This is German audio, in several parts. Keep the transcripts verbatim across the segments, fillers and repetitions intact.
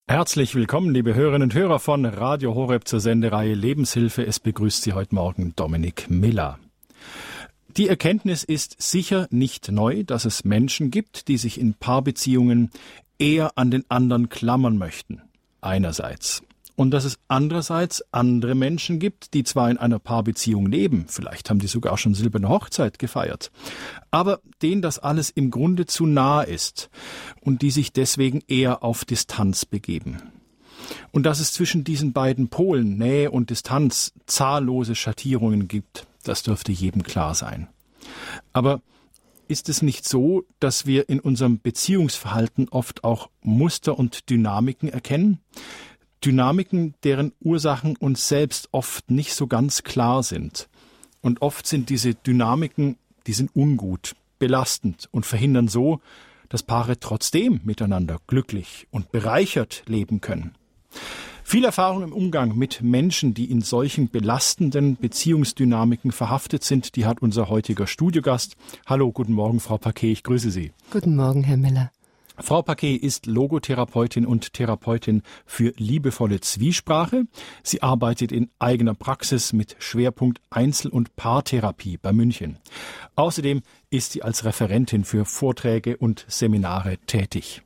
Herzlich willkommen, liebe Hörerinnen und Hörer von Radio Horeb zur Sendereihe Lebenshilfe. Es begrüßt Sie heute Morgen Dominik Miller. Die Erkenntnis ist sicher nicht neu, dass es Menschen gibt, die sich in Paarbeziehungen eher an den anderen klammern möchten. Einerseits. Und dass es andererseits andere Menschen gibt, die zwar in einer Paarbeziehung leben, vielleicht haben die sogar schon silberne Hochzeit gefeiert, aber denen das alles im Grunde zu nah ist und die sich deswegen eher auf Distanz begeben. Und dass es zwischen diesen beiden Polen, Nähe und Distanz, zahllose Schattierungen gibt, das dürfte jedem klar sein. Aber ist es nicht so, dass wir in unserem Beziehungsverhalten oft auch Muster und Dynamiken erkennen? Dynamiken, deren Ursachen uns selbst oft nicht so ganz klar sind. Und oft sind diese Dynamiken, die sind ungut, belastend und verhindern so, dass Paare trotzdem miteinander glücklich und bereichert leben können. Viel Erfahrung im Umgang mit Menschen, die in solchen belastenden Beziehungsdynamiken verhaftet sind, die hat unser heutiger Studiogast. Hallo, guten Morgen, Frau Paquet, ich grüße Sie. Guten Morgen, Herr Miller. Frau Paquet ist Logotherapeutin und Therapeutin für liebevolle Zwiesprache. Sie arbeitet in eigener Praxis mit Schwerpunkt Einzel- und Paartherapie bei München. Außerdem ist sie als Referentin für Vorträge und Seminare tätig.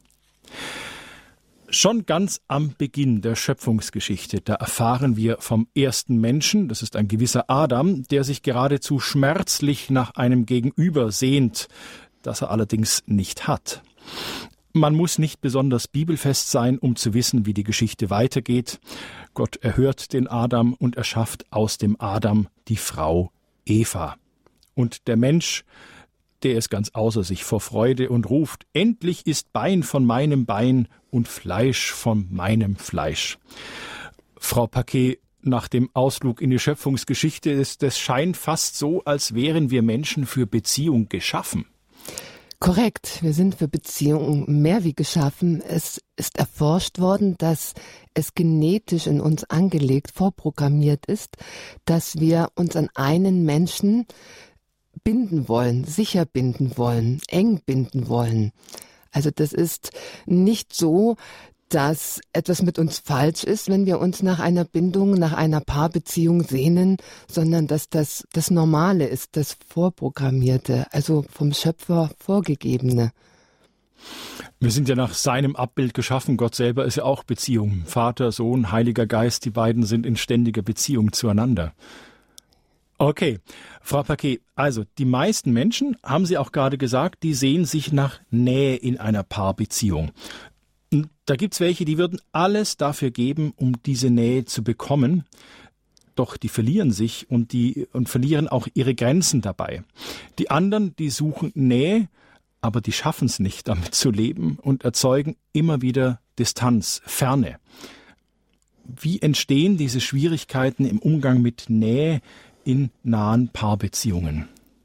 Schon ganz am Beginn der Schöpfungsgeschichte, da erfahren wir vom ersten Menschen, das ist ein gewisser Adam, der sich geradezu schmerzlich nach einem Gegenüber sehnt, das er allerdings nicht hat. Man muss nicht besonders bibelfest sein, um zu wissen, wie die Geschichte weitergeht. Gott erhört den Adam und erschafft aus dem Adam die Frau Eva. Und der Mensch, der ist ganz außer sich vor Freude und ruft: Endlich ist Bein von meinem Bein und Fleisch von meinem Fleisch. Frau Paquet, nach dem Ausflug in die Schöpfungsgeschichte ist es scheint fast so, als wären wir Menschen für Beziehung geschaffen. Korrekt, wir sind für Beziehungen mehr wie geschaffen. Es ist erforscht worden, dass es genetisch in uns angelegt, vorprogrammiert ist, dass wir uns an einen Menschen binden wollen, sicher binden wollen, eng binden wollen. Also das ist nicht so, dass etwas mit uns falsch ist, wenn wir uns nach einer Bindung, nach einer Paarbeziehung sehnen, sondern dass das das Normale ist, das Vorprogrammierte, also vom Schöpfer Vorgegebene. Wir sind ja nach seinem Abbild geschaffen. Gott selber ist ja auch Beziehung. Vater, Sohn, Heiliger Geist, die beiden sind in ständiger Beziehung zueinander. Okay, Frau Paquet, also die meisten Menschen, haben Sie auch gerade gesagt, die sehen sich nach Nähe in einer Paarbeziehung. Da gibt's welche, die würden alles dafür geben, um diese Nähe zu bekommen. Doch die verlieren sich und die und verlieren auch ihre Grenzen dabei. Die anderen, die suchen Nähe, aber die schaffen es nicht, damit zu leben und erzeugen immer wieder Distanz, Ferne. Wie entstehen diese Schwierigkeiten im Umgang mit Nähe in nahen Paarbeziehungen?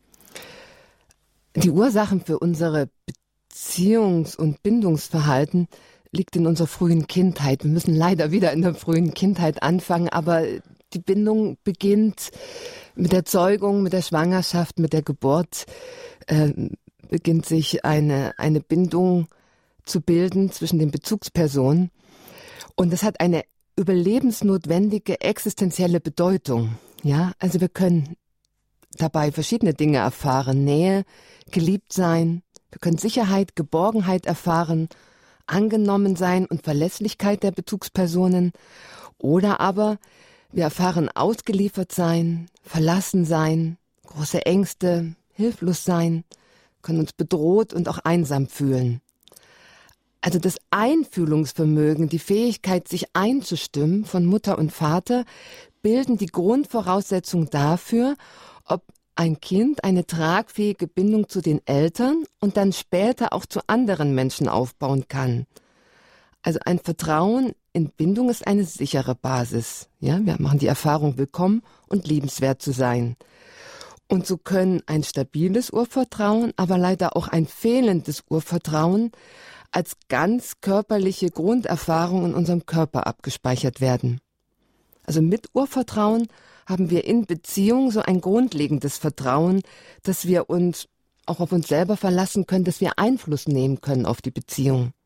Die Ursachen für unsere Beziehungs- und Bindungsverhalten liegt in unserer frühen Kindheit. Wir müssen leider wieder in der frühen Kindheit anfangen, aber die Bindung beginnt mit der Zeugung, mit der Schwangerschaft, mit der Geburt, äh, beginnt sich eine, eine Bindung zu bilden zwischen den Bezugspersonen. Und das hat eine überlebensnotwendige existenzielle Bedeutung. Ja, also wir können dabei verschiedene Dinge erfahren: Nähe, geliebt sein, wir können Sicherheit, Geborgenheit erfahren, angenommen sein und Verlässlichkeit der Bezugspersonen. Oder aber wir erfahren ausgeliefert sein, verlassen sein, große Ängste, hilflos sein, können uns bedroht und auch einsam fühlen. Also das Einfühlungsvermögen, die Fähigkeit, sich einzustimmen von Mutter und Vater, bilden die Grundvoraussetzung dafür, ob ein Kind eine tragfähige Bindung zu den Eltern und dann später auch zu anderen Menschen aufbauen kann. Also ein Vertrauen in Bindung ist eine sichere Basis. Ja, wir machen die Erfahrung, willkommen und liebenswert zu sein. Und so können ein stabiles Urvertrauen, aber leider auch ein fehlendes Urvertrauen als ganz körperliche Grunderfahrung in unserem Körper abgespeichert werden. Also mit Urvertrauen haben wir in Beziehung so ein grundlegendes Vertrauen, dass wir uns auch auf uns selber verlassen können, dass wir Einfluss nehmen können auf die Beziehung.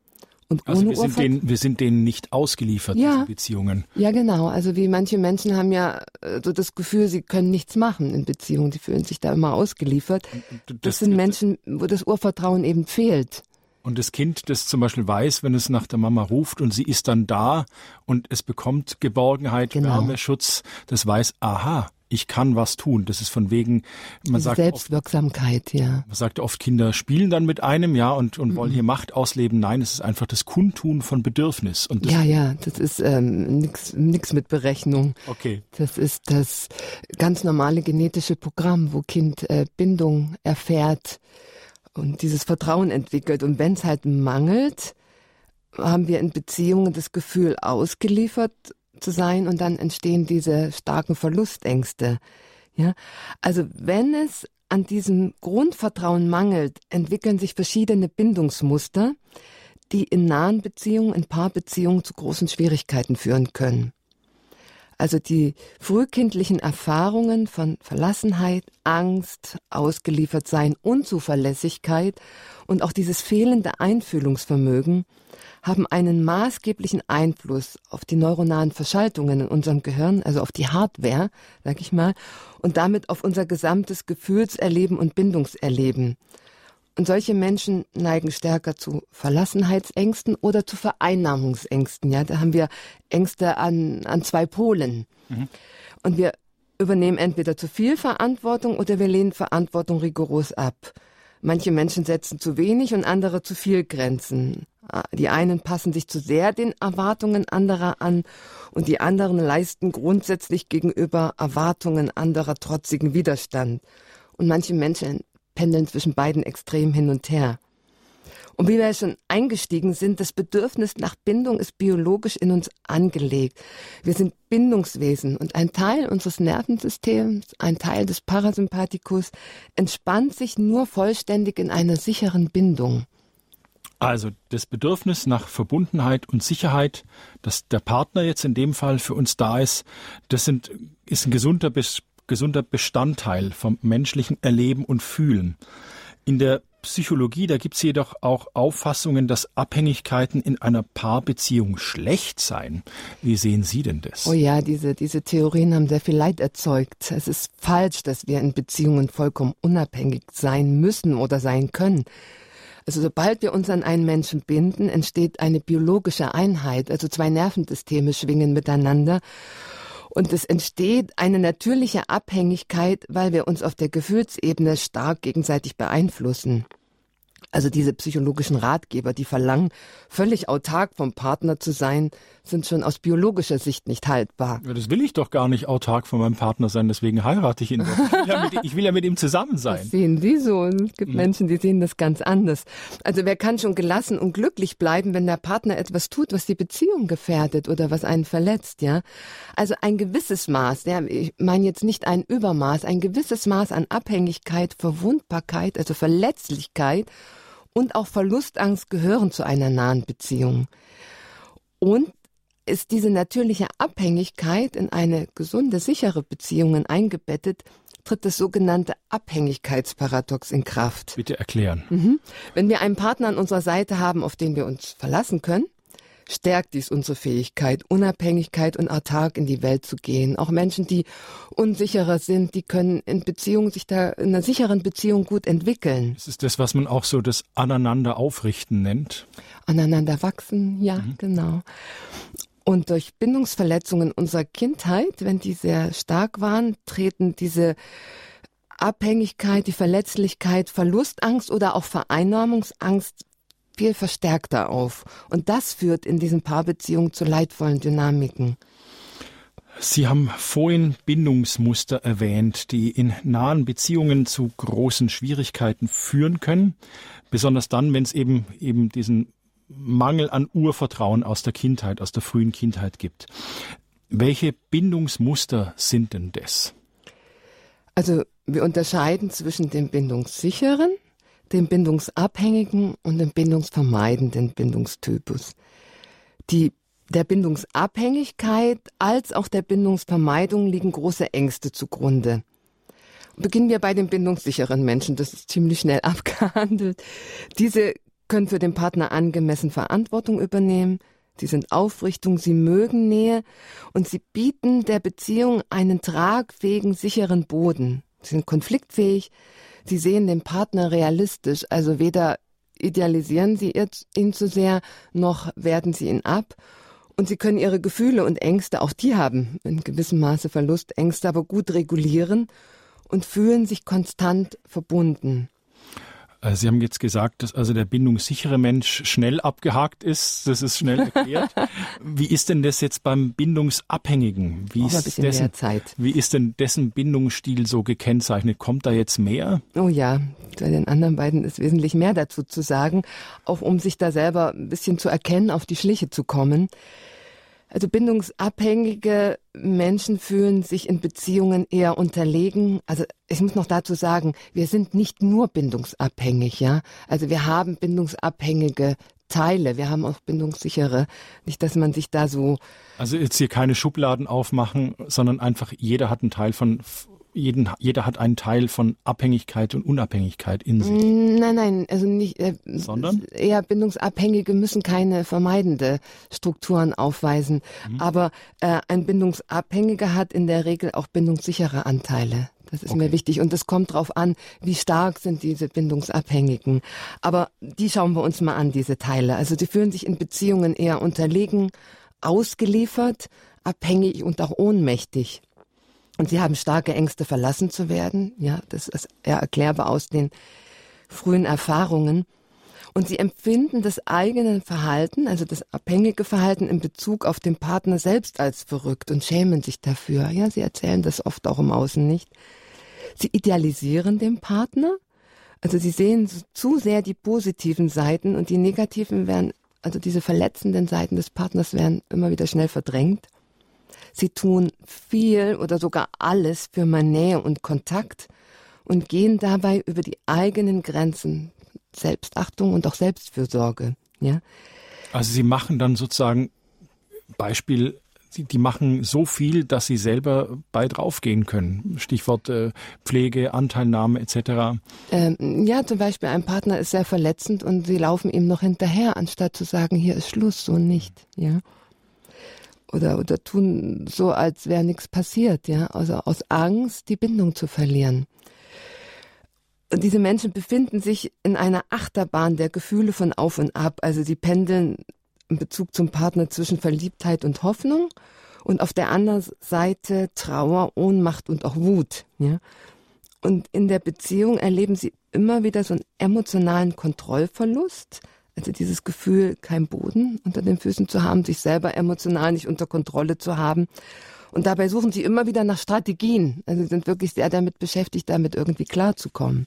Und also ohne wir sind, denen, wir sind denen nicht ausgeliefert, ja, diesen Beziehungen. Ja, genau. Also wie manche Menschen haben ja so das Gefühl, sie können nichts machen in Beziehungen. Die fühlen sich da immer ausgeliefert. Das, das sind Menschen, wo das Urvertrauen eben fehlt. Und das Kind, das zum Beispiel weiß, wenn es nach der Mama ruft und sie ist dann da und es bekommt Geborgenheit, genau. Wärme, Schutz, das weiß, aha, ich kann was tun. Das ist von wegen, man sagt Selbstwirksamkeit, oft, ja. Man sagt oft, Kinder spielen dann mit einem, ja, und, und mhm. wollen hier Macht ausleben. Nein, es ist einfach das Kundtun von Bedürfnis. Und das ja, ja, das ist ähm, nix, nix mit Berechnung. Okay. Das ist das ganz normale genetische Programm, wo Kind äh, Bindung erfährt und dieses Vertrauen entwickelt. Und wenn es halt mangelt, haben wir in Beziehungen das Gefühl, ausgeliefert zu sein, und dann entstehen diese starken Verlustängste. Ja, also wenn es an diesem Grundvertrauen mangelt, entwickeln sich verschiedene Bindungsmuster, die in nahen Beziehungen, in Paarbeziehungen zu großen Schwierigkeiten führen können. Also die frühkindlichen Erfahrungen von Verlassenheit, Angst, Ausgeliefertsein, Unzuverlässigkeit und auch dieses fehlende Einfühlungsvermögen haben einen maßgeblichen Einfluss auf die neuronalen Verschaltungen in unserem Gehirn, also auf die Hardware, sag ich mal, und damit auf unser gesamtes Gefühlserleben und Bindungserleben. Und solche Menschen neigen stärker zu Verlassenheitsängsten oder zu Vereinnahmungsängsten. Ja, da haben wir Ängste an, an zwei Polen. Mhm. Und wir übernehmen entweder zu viel Verantwortung oder wir lehnen Verantwortung rigoros ab. Manche Menschen setzen zu wenig und andere zu viel Grenzen. Die einen passen sich zu sehr den Erwartungen anderer an und die anderen leisten grundsätzlich gegenüber Erwartungen anderer trotzigen Widerstand. Und manche Menschen pendeln zwischen beiden Extremen hin und her. Und wie wir schon eingestiegen sind, das Bedürfnis nach Bindung ist biologisch in uns angelegt. Wir sind Bindungswesen und ein Teil unseres Nervensystems, ein Teil des Parasympathikus, entspannt sich nur vollständig in einer sicheren Bindung. Also das Bedürfnis nach Verbundenheit und Sicherheit, dass der Partner jetzt in dem Fall für uns da ist, das sind, ist ein gesunder, gesunder Bestandteil vom menschlichen Erleben und Fühlen. In der Psychologie, da gibt es jedoch auch Auffassungen, dass Abhängigkeiten in einer Paarbeziehung schlecht seien. Wie sehen Sie denn das? Oh ja, diese, diese Theorien haben sehr viel Leid erzeugt. Es ist falsch, dass wir in Beziehungen vollkommen unabhängig sein müssen oder sein können. Also sobald wir uns an einen Menschen binden, entsteht eine biologische Einheit, also zwei Nervensysteme schwingen miteinander. Und es entsteht eine natürliche Abhängigkeit, weil wir uns auf der Gefühlsebene stark gegenseitig beeinflussen. Also diese psychologischen Ratgeber, die verlangen, völlig autark vom Partner zu sein, sind schon aus biologischer Sicht nicht haltbar. Ja, das will ich doch gar nicht autark von meinem Partner sein, deswegen heirate ich ihn doch. Ich will ja mit, ich will ja mit ihm zusammen sein. Das sehen Sie so. Es gibt mhm. Menschen, die sehen das ganz anders. Also wer kann schon gelassen und glücklich bleiben, wenn der Partner etwas tut, was die Beziehung gefährdet oder was einen verletzt, ja? Also ein gewisses Maß, ja, ich meine jetzt nicht ein Übermaß, ein gewisses Maß an Abhängigkeit, Verwundbarkeit, also Verletzlichkeit und auch Verlustangst gehören zu einer nahen Beziehung. Und ist diese natürliche Abhängigkeit in eine gesunde, sichere Beziehung eingebettet, tritt das sogenannte Abhängigkeitsparadox in Kraft. Bitte erklären. Mhm. Wenn wir einen Partner an unserer Seite haben, auf den wir uns verlassen können, stärkt dies unsere Fähigkeit, Unabhängigkeit und autark in die Welt zu gehen. Auch Menschen, die unsicherer sind, die können in Beziehungen sich da in einer sicheren Beziehung gut entwickeln. Das ist das, was man auch so das Aneinander aufrichten nennt. Aneinander wachsen, ja, mhm. genau. Und durch Bindungsverletzungen unserer Kindheit, wenn die sehr stark waren, treten diese Abhängigkeit, die Verletzlichkeit, Verlustangst oder auch Vereinnahmungsangst viel verstärkter auf. Und das führt in diesen Paarbeziehungen zu leidvollen Dynamiken. Sie haben vorhin Bindungsmuster erwähnt, die in nahen Beziehungen zu großen Schwierigkeiten führen können. Besonders dann, wenn es eben, eben diesen Mangel an Urvertrauen aus der Kindheit, aus der frühen Kindheit gibt. Welche Bindungsmuster sind denn das? Also wir unterscheiden zwischen dem bindungssicheren, dem bindungsabhängigen und dem bindungsvermeidenden Bindungstypus. Die, der Bindungsabhängigkeit als auch der Bindungsvermeidung liegen große Ängste zugrunde. Beginnen wir bei den bindungssicheren Menschen, das ist ziemlich schnell abgehandelt. Diese können für den Partner angemessen Verantwortung übernehmen. Sie sind Aufrichtung, sie mögen Nähe und sie bieten der Beziehung einen tragfähigen, sicheren Boden. Sie sind konfliktfähig, sie sehen den Partner realistisch, also weder idealisieren sie ihn zu sehr, noch werten sie ihn ab. Und sie können ihre Gefühle und Ängste, auch die haben in gewissem Maße Verlustängste, aber gut regulieren und fühlen sich konstant verbunden. Sie haben jetzt gesagt, dass also der bindungssichere Mensch schnell abgehakt ist. Das ist schnell erklärt. Wie ist denn das jetzt beim Bindungsabhängigen? Wie ist, ein bisschen dessen, mehr Zeit. Wie ist denn dessen Bindungsstil so gekennzeichnet? Kommt da jetzt mehr? Oh ja, bei den anderen beiden ist wesentlich mehr dazu zu sagen, auch um sich da selber ein bisschen zu erkennen, auf die Schliche zu kommen. Also bindungsabhängige Menschen fühlen sich in Beziehungen eher unterlegen. Also ich muss noch dazu sagen, wir sind nicht nur bindungsabhängig, ja. Also wir haben bindungsabhängige Teile, wir haben auch bindungssichere. Nicht, dass man sich da so... Also jetzt hier keine Schubladen aufmachen, sondern einfach jeder hat einen Teil von... Jeden, jeder hat einen Teil von Abhängigkeit und Unabhängigkeit in sich. Nein, nein, also nicht. Äh, Sondern? Eher Bindungsabhängige müssen keine vermeidende Strukturen aufweisen. Mhm. Aber äh, ein Bindungsabhängiger hat in der Regel auch bindungssichere Anteile. Das ist okay. Mir wichtig. Und es kommt darauf an, wie stark sind diese Bindungsabhängigen. Aber die schauen wir uns mal an, diese Teile. Also die fühlen sich in Beziehungen eher unterlegen, ausgeliefert, abhängig und auch ohnmächtig. Und sie haben starke Ängste, verlassen zu werden. Ja, das ist ja erklärbar aus den frühen Erfahrungen. Und sie empfinden das eigene Verhalten, also das abhängige Verhalten in Bezug auf den Partner selbst als verrückt und schämen sich dafür. Ja, sie erzählen das oft auch im Außen nicht. Sie idealisieren den Partner. Also sie sehen zu sehr die positiven Seiten und die negativen werden, also diese verletzenden Seiten des Partners werden immer wieder schnell verdrängt. Sie tun viel oder sogar alles für mehr Nähe und Kontakt und gehen dabei über die eigenen Grenzen. Selbstachtung und auch Selbstfürsorge. Ja? Also sie machen dann sozusagen, Beispiel, die, die machen so viel, dass sie selber bei draufgehen können. Stichwort äh, Pflege, Anteilnahme et cetera. Ähm, ja, zum Beispiel ein Partner ist sehr verletzend und sie laufen ihm noch hinterher, anstatt zu sagen, hier ist Schluss, so nicht. Ja. Oder, oder tun so, als wäre nichts passiert, ja, also aus Angst, die Bindung zu verlieren. Und diese Menschen befinden sich in einer Achterbahn der Gefühle von auf und ab. Also sie pendeln in Bezug zum Partner zwischen Verliebtheit und Hoffnung und auf der anderen Seite Trauer, Ohnmacht und auch Wut, ja. Und in der Beziehung erleben sie immer wieder so einen emotionalen Kontrollverlust. Also dieses Gefühl, kein Boden unter den Füßen zu haben, sich selber emotional nicht unter Kontrolle zu haben. Und dabei suchen sie immer wieder nach Strategien. Also sie sind wirklich sehr damit beschäftigt, damit irgendwie klarzukommen.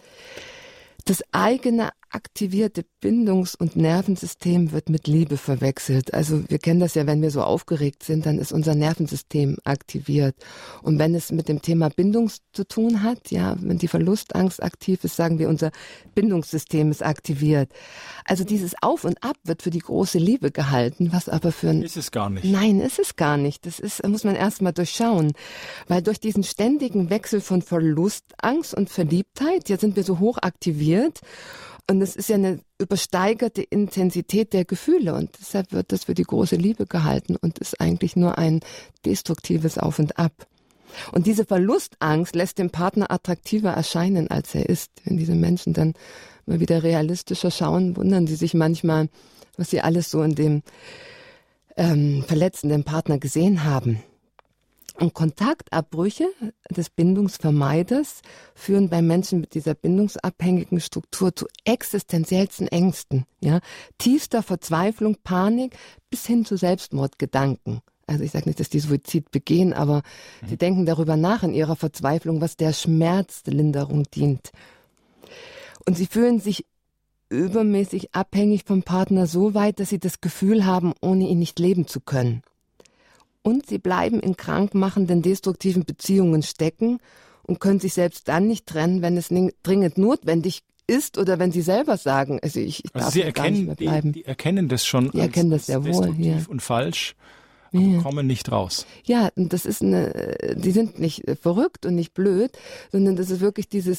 Das eigene aktivierte Bindungs- und Nervensystem wird mit Liebe verwechselt. Also wir kennen das ja, wenn wir so aufgeregt sind, dann ist unser Nervensystem aktiviert. Und wenn es mit dem Thema Bindung zu tun hat, ja, wenn die Verlustangst aktiv ist, sagen wir, unser Bindungssystem ist aktiviert. Also dieses Auf und Ab wird für die große Liebe gehalten, was aber für ein... Ist es gar nicht. Nein, ist es gar nicht. Das ist, muss man erst mal durchschauen. Weil durch diesen ständigen Wechsel von Verlustangst und Verliebtheit, ja, sind wir so hoch aktiviert. Und es ist ja eine übersteigerte Intensität der Gefühle und deshalb wird das für die große Liebe gehalten und ist eigentlich nur ein destruktives Auf und Ab. Und diese Verlustangst lässt den Partner attraktiver erscheinen, als er ist. Wenn diese Menschen dann mal wieder realistischer schauen, wundern sie sich manchmal, was sie alles so in dem ähm, verletzenden Partner gesehen haben. Und Kontaktabbrüche des Bindungsvermeiders führen bei Menschen mit dieser bindungsabhängigen Struktur zu existenziellsten Ängsten, ja, tiefster Verzweiflung, Panik bis hin zu Selbstmordgedanken. Also ich sage nicht, dass die Suizid begehen, aber mhm. sie denken darüber nach in ihrer Verzweiflung, was der Schmerzlinderung dient. Und sie fühlen sich übermäßig abhängig vom Partner so weit, dass sie das Gefühl haben, ohne ihn nicht leben zu können. Und sie bleiben in krankmachenden, destruktiven Beziehungen stecken und können sich selbst dann nicht trennen, wenn es dringend notwendig ist oder wenn sie selber sagen, also ich, ich also darf sie gar nicht mehr bleiben. Die, die erkennen das schon die als, erkennen das als sehr wohl, destruktiv ja. und falsch, aber ja. kommen nicht raus. Ja, und das ist eine, die sind nicht verrückt und nicht blöd, sondern das ist wirklich dieses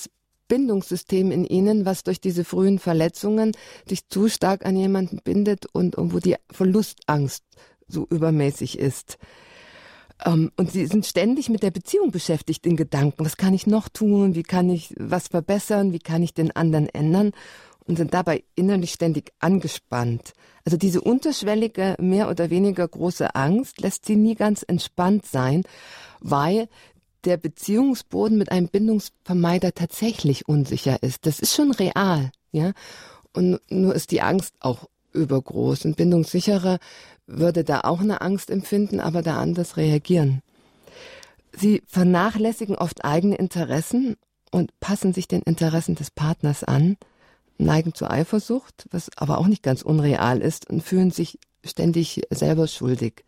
Bindungssystem in ihnen, was durch diese frühen Verletzungen dich zu stark an jemanden bindet und, und wo die Verlustangst so übermäßig ist. Um, und sie sind ständig mit der Beziehung beschäftigt in Gedanken. Was kann ich noch tun? Wie kann ich was verbessern? Wie kann ich den anderen ändern? Und sind dabei innerlich ständig angespannt. Also diese unterschwellige, mehr oder weniger große Angst lässt sie nie ganz entspannt sein, weil der Beziehungsboden mit einem Bindungsvermeider tatsächlich unsicher ist. Das ist schon real, ja. Und nur ist die Angst auch übergroß. Ein Bindungssicherer würde da auch eine Angst empfinden, aber da anders reagieren. Sie vernachlässigen oft eigene Interessen und passen sich den Interessen des Partners an, neigen zur Eifersucht, was aber auch nicht ganz unreal ist, und fühlen sich ständig selber schuldig.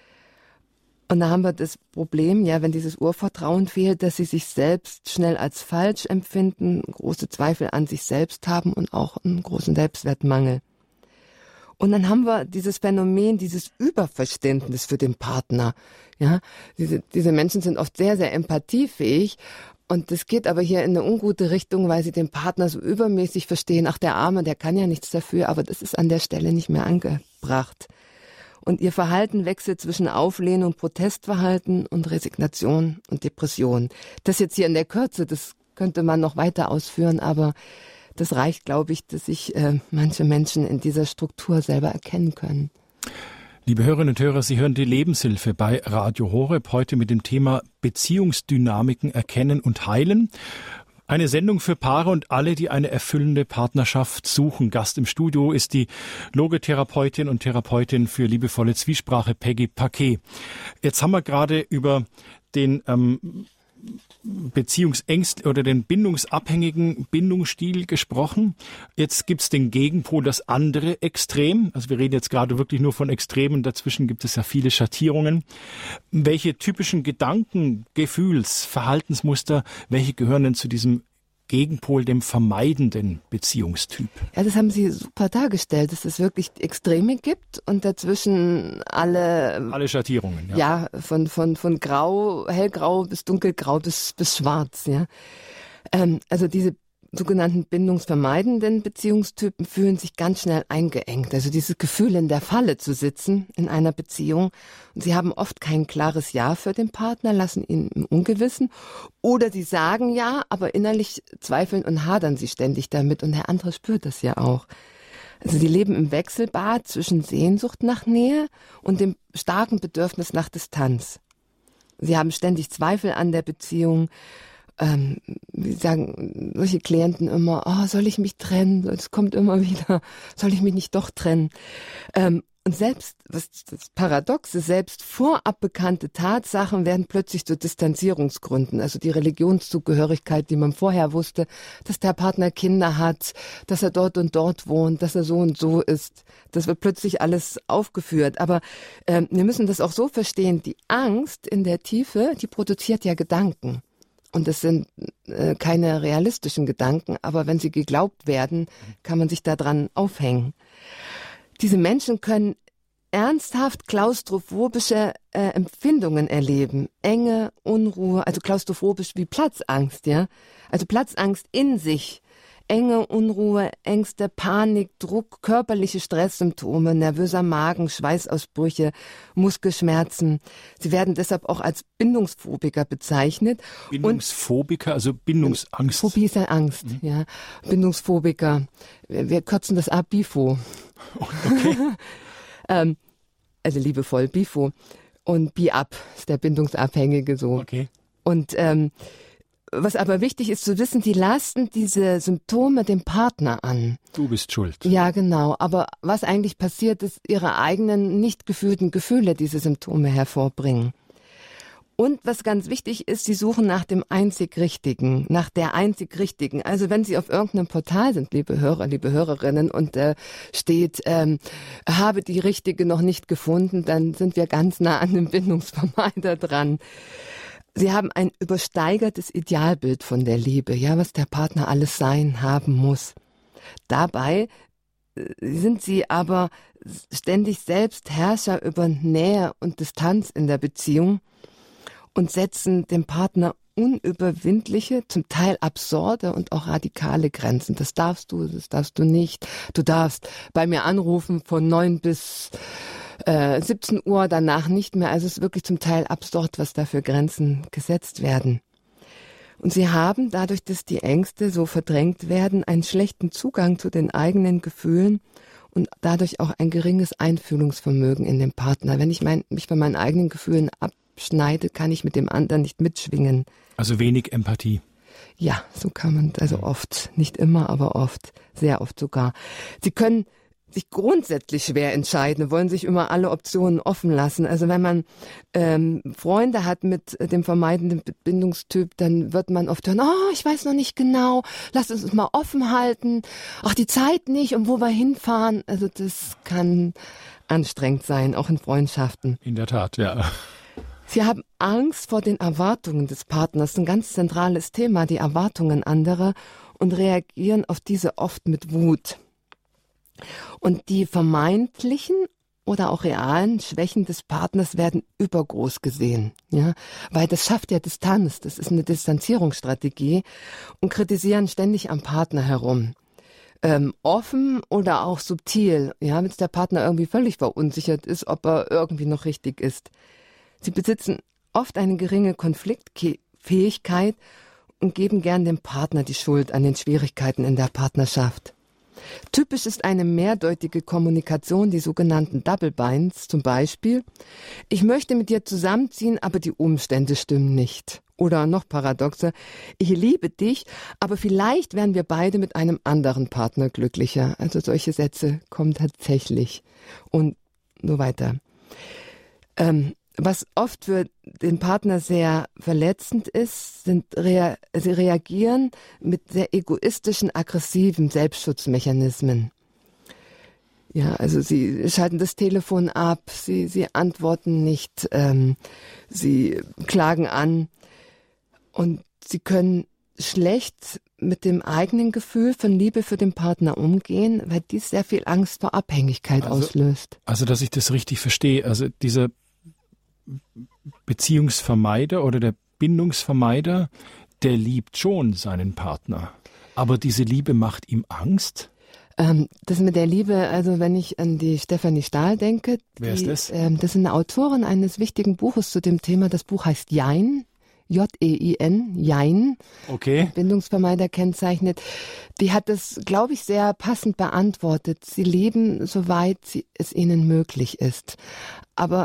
Und da haben wir das Problem, ja, wenn dieses Urvertrauen fehlt, dass sie sich selbst schnell als falsch empfinden, große Zweifel an sich selbst haben und auch einen großen Selbstwertmangel. Und dann haben wir dieses Phänomen, dieses Überverständnis für den Partner. Ja, diese, diese Menschen sind oft sehr, sehr empathiefähig. Und das geht aber hier in eine ungute Richtung, weil sie den Partner so übermäßig verstehen. Ach, der Arme, der kann ja nichts dafür, aber das ist an der Stelle nicht mehr angebracht. Und ihr Verhalten wechselt zwischen Auflehnung, Protestverhalten und Resignation und Depression. Das jetzt hier in der Kürze, das könnte man noch weiter ausführen, aber das reicht, glaube ich, dass sich äh, manche Menschen in dieser Struktur selber erkennen können. Liebe Hörerinnen und Hörer, Sie hören die Lebenshilfe bei Radio Horeb, heute mit dem Thema Beziehungsdynamiken erkennen und heilen. Eine Sendung für Paare und alle, die eine erfüllende Partnerschaft suchen. Gast im Studio ist die Logotherapeutin und Therapeutin für liebevolle Zwiesprache Peggy Paquet. Jetzt haben wir gerade über den ähm, Beziehungsängst oder den bindungsabhängigen Bindungsstil gesprochen. Jetzt gibt's den Gegenpol, das andere Extrem. Also wir reden jetzt gerade wirklich nur von Extremen. Dazwischen gibt es ja viele Schattierungen. Welche typischen Gedanken, Gefühls, Verhaltensmuster, welche gehören denn zu diesem Gegenpol, dem vermeidenden Beziehungstyp? Ja, das haben Sie super dargestellt, dass es wirklich Extreme gibt und dazwischen alle... Alle Schattierungen, ja. Ja, von, von, von grau, hellgrau bis dunkelgrau bis, bis schwarz, ja. Ähm, also diese sogenannten bindungsvermeidenden Beziehungstypen fühlen sich ganz schnell eingeengt. Also dieses Gefühl, in der Falle zu sitzen in einer Beziehung. Und sie haben oft kein klares Ja für den Partner, lassen ihn im Ungewissen. Oder sie sagen Ja, aber innerlich zweifeln und hadern sie ständig damit. Und der andere spürt das ja auch. Also sie leben im Wechselbad zwischen Sehnsucht nach Nähe und dem starken Bedürfnis nach Distanz. Sie haben ständig Zweifel an der Beziehung. Ähm, wie sagen solche Klienten immer, oh, soll ich mich trennen? Es kommt immer wieder, soll ich mich nicht doch trennen? Ähm, und selbst, was das Paradoxe, selbst vorab bekannte Tatsachen werden plötzlich zu Distanzierungsgründen. Also die Religionszugehörigkeit, die man vorher wusste, dass der Partner Kinder hat, dass er dort und dort wohnt, dass er so und so ist. Das wird plötzlich alles aufgeführt. Aber ähm, wir müssen das auch so verstehen, die Angst in der Tiefe, die produziert ja Gedanken. Und es sind äh, keine realistischen Gedanken, aber wenn sie geglaubt werden, kann man sich daran aufhängen. Diese Menschen können ernsthaft klaustrophobische äh, Empfindungen erleben. Enge, Unruhe, also klaustrophobisch wie Platzangst, ja. Also Platzangst in sich. Enge, Unruhe, Ängste, Panik, Druck, körperliche Stresssymptome, nervöser Magen, Schweißausbrüche, Muskelschmerzen. Sie werden deshalb auch als Bindungsphobiker bezeichnet. Bindungsphobiker, also Bindungsangst. Phobie ist ja Angst, mhm. ja. Bindungsphobiker. Wir, wir kürzen das ab, Bifo. Okay. ähm, also liebevoll, Bifo. Und Bi-Ab ist der Bindungsabhängige so. Okay. Und ähm, was aber wichtig ist zu wissen, die lasten diese Symptome dem Partner an. Du bist schuld. Ja, genau. Aber was eigentlich passiert, ist, ihre eigenen nicht gefühlten Gefühle diese Symptome hervorbringen. Und was ganz wichtig ist, sie suchen nach dem einzig Richtigen, nach der einzig Richtigen. Also wenn Sie auf irgendeinem Portal sind, liebe Hörer, liebe Hörerinnen, und äh, steht, ähm, habe die Richtige noch nicht gefunden, dann sind wir ganz nah an dem Bindungsvermeider dran. Sie haben ein übersteigertes Idealbild von der Liebe, ja, was der Partner alles sein, haben muss. Dabei sind sie aber ständig selbst Herrscher über Nähe und Distanz in der Beziehung und setzen dem Partner unüberwindliche, zum Teil absurde und auch radikale Grenzen. Das darfst du, das darfst du nicht. Du darfst bei mir anrufen von neun bis äh, siebzehn Uhr, danach nicht mehr. Also es ist wirklich zum Teil absurd, was da für Grenzen gesetzt werden. Und sie haben, dadurch, dass die Ängste so verdrängt werden, einen schlechten Zugang zu den eigenen Gefühlen und dadurch auch ein geringes Einfühlungsvermögen in den Partner. Wenn ich mein, mich bei meinen eigenen Gefühlen abschneide, kann ich mit dem anderen nicht mitschwingen. Also wenig Empathie. Ja, so kann man, also oft, nicht immer, aber oft, sehr oft sogar. Sie können sich grundsätzlich schwer entscheiden, wollen sich immer alle Optionen offen lassen. Also wenn man ähm, Freunde hat mit dem vermeidenden Bindungstyp, dann wird man oft hören, oh, ich weiß noch nicht genau, lass uns es mal offen halten, ach, die Zeit nicht und wo wir hinfahren. Also das kann anstrengend sein, auch in Freundschaften. In der Tat, ja. Sie haben Angst vor den Erwartungen des Partners, ein ganz zentrales Thema, die Erwartungen anderer, und reagieren auf diese oft mit Wut. Und die vermeintlichen oder auch realen Schwächen des Partners werden übergroß gesehen, ja, weil das schafft ja Distanz, das ist eine Distanzierungsstrategie, und kritisieren ständig am Partner herum. Ähm, offen oder auch subtil, ja, wenn der Partner irgendwie völlig verunsichert ist, ob er irgendwie noch richtig ist. Sie besitzen oft eine geringe Konfliktfähigkeit und geben gern dem Partner die Schuld an den Schwierigkeiten in der Partnerschaft. Typisch ist eine mehrdeutige Kommunikation, die sogenannten Double Binds, zum Beispiel: Ich möchte mit dir zusammenziehen, aber die Umstände stimmen nicht. Oder noch paradoxer: Ich liebe dich, aber vielleicht wären wir beide mit einem anderen Partner glücklicher. Also solche Sätze kommen tatsächlich. Und so weiter. Ähm, Was oft für den Partner sehr verletzend ist, sind rea- sie reagieren mit sehr egoistischen, aggressiven Selbstschutzmechanismen. Ja, also sie schalten das Telefon ab, sie, sie antworten nicht, ähm, sie klagen an, und sie können schlecht mit dem eigenen Gefühl von Liebe für den Partner umgehen, weil dies sehr viel Angst vor Abhängigkeit also, auslöst. Also, dass ich das richtig verstehe, also dieser Beziehungsvermeider oder der Bindungsvermeider, der liebt schon seinen Partner. Aber diese Liebe macht ihm Angst? Ähm, das mit der Liebe, also wenn ich an die Stefanie Stahl denke. Wer die, ist das? Ähm, das ist eine Autorin eines wichtigen Buches zu dem Thema. Das Buch heißt Jein. J E I N, Jein. Okay. Bindungsvermeider kennzeichnet. Die hat das, glaube ich, sehr passend beantwortet. Sie leben, soweit es ihnen möglich ist. Aber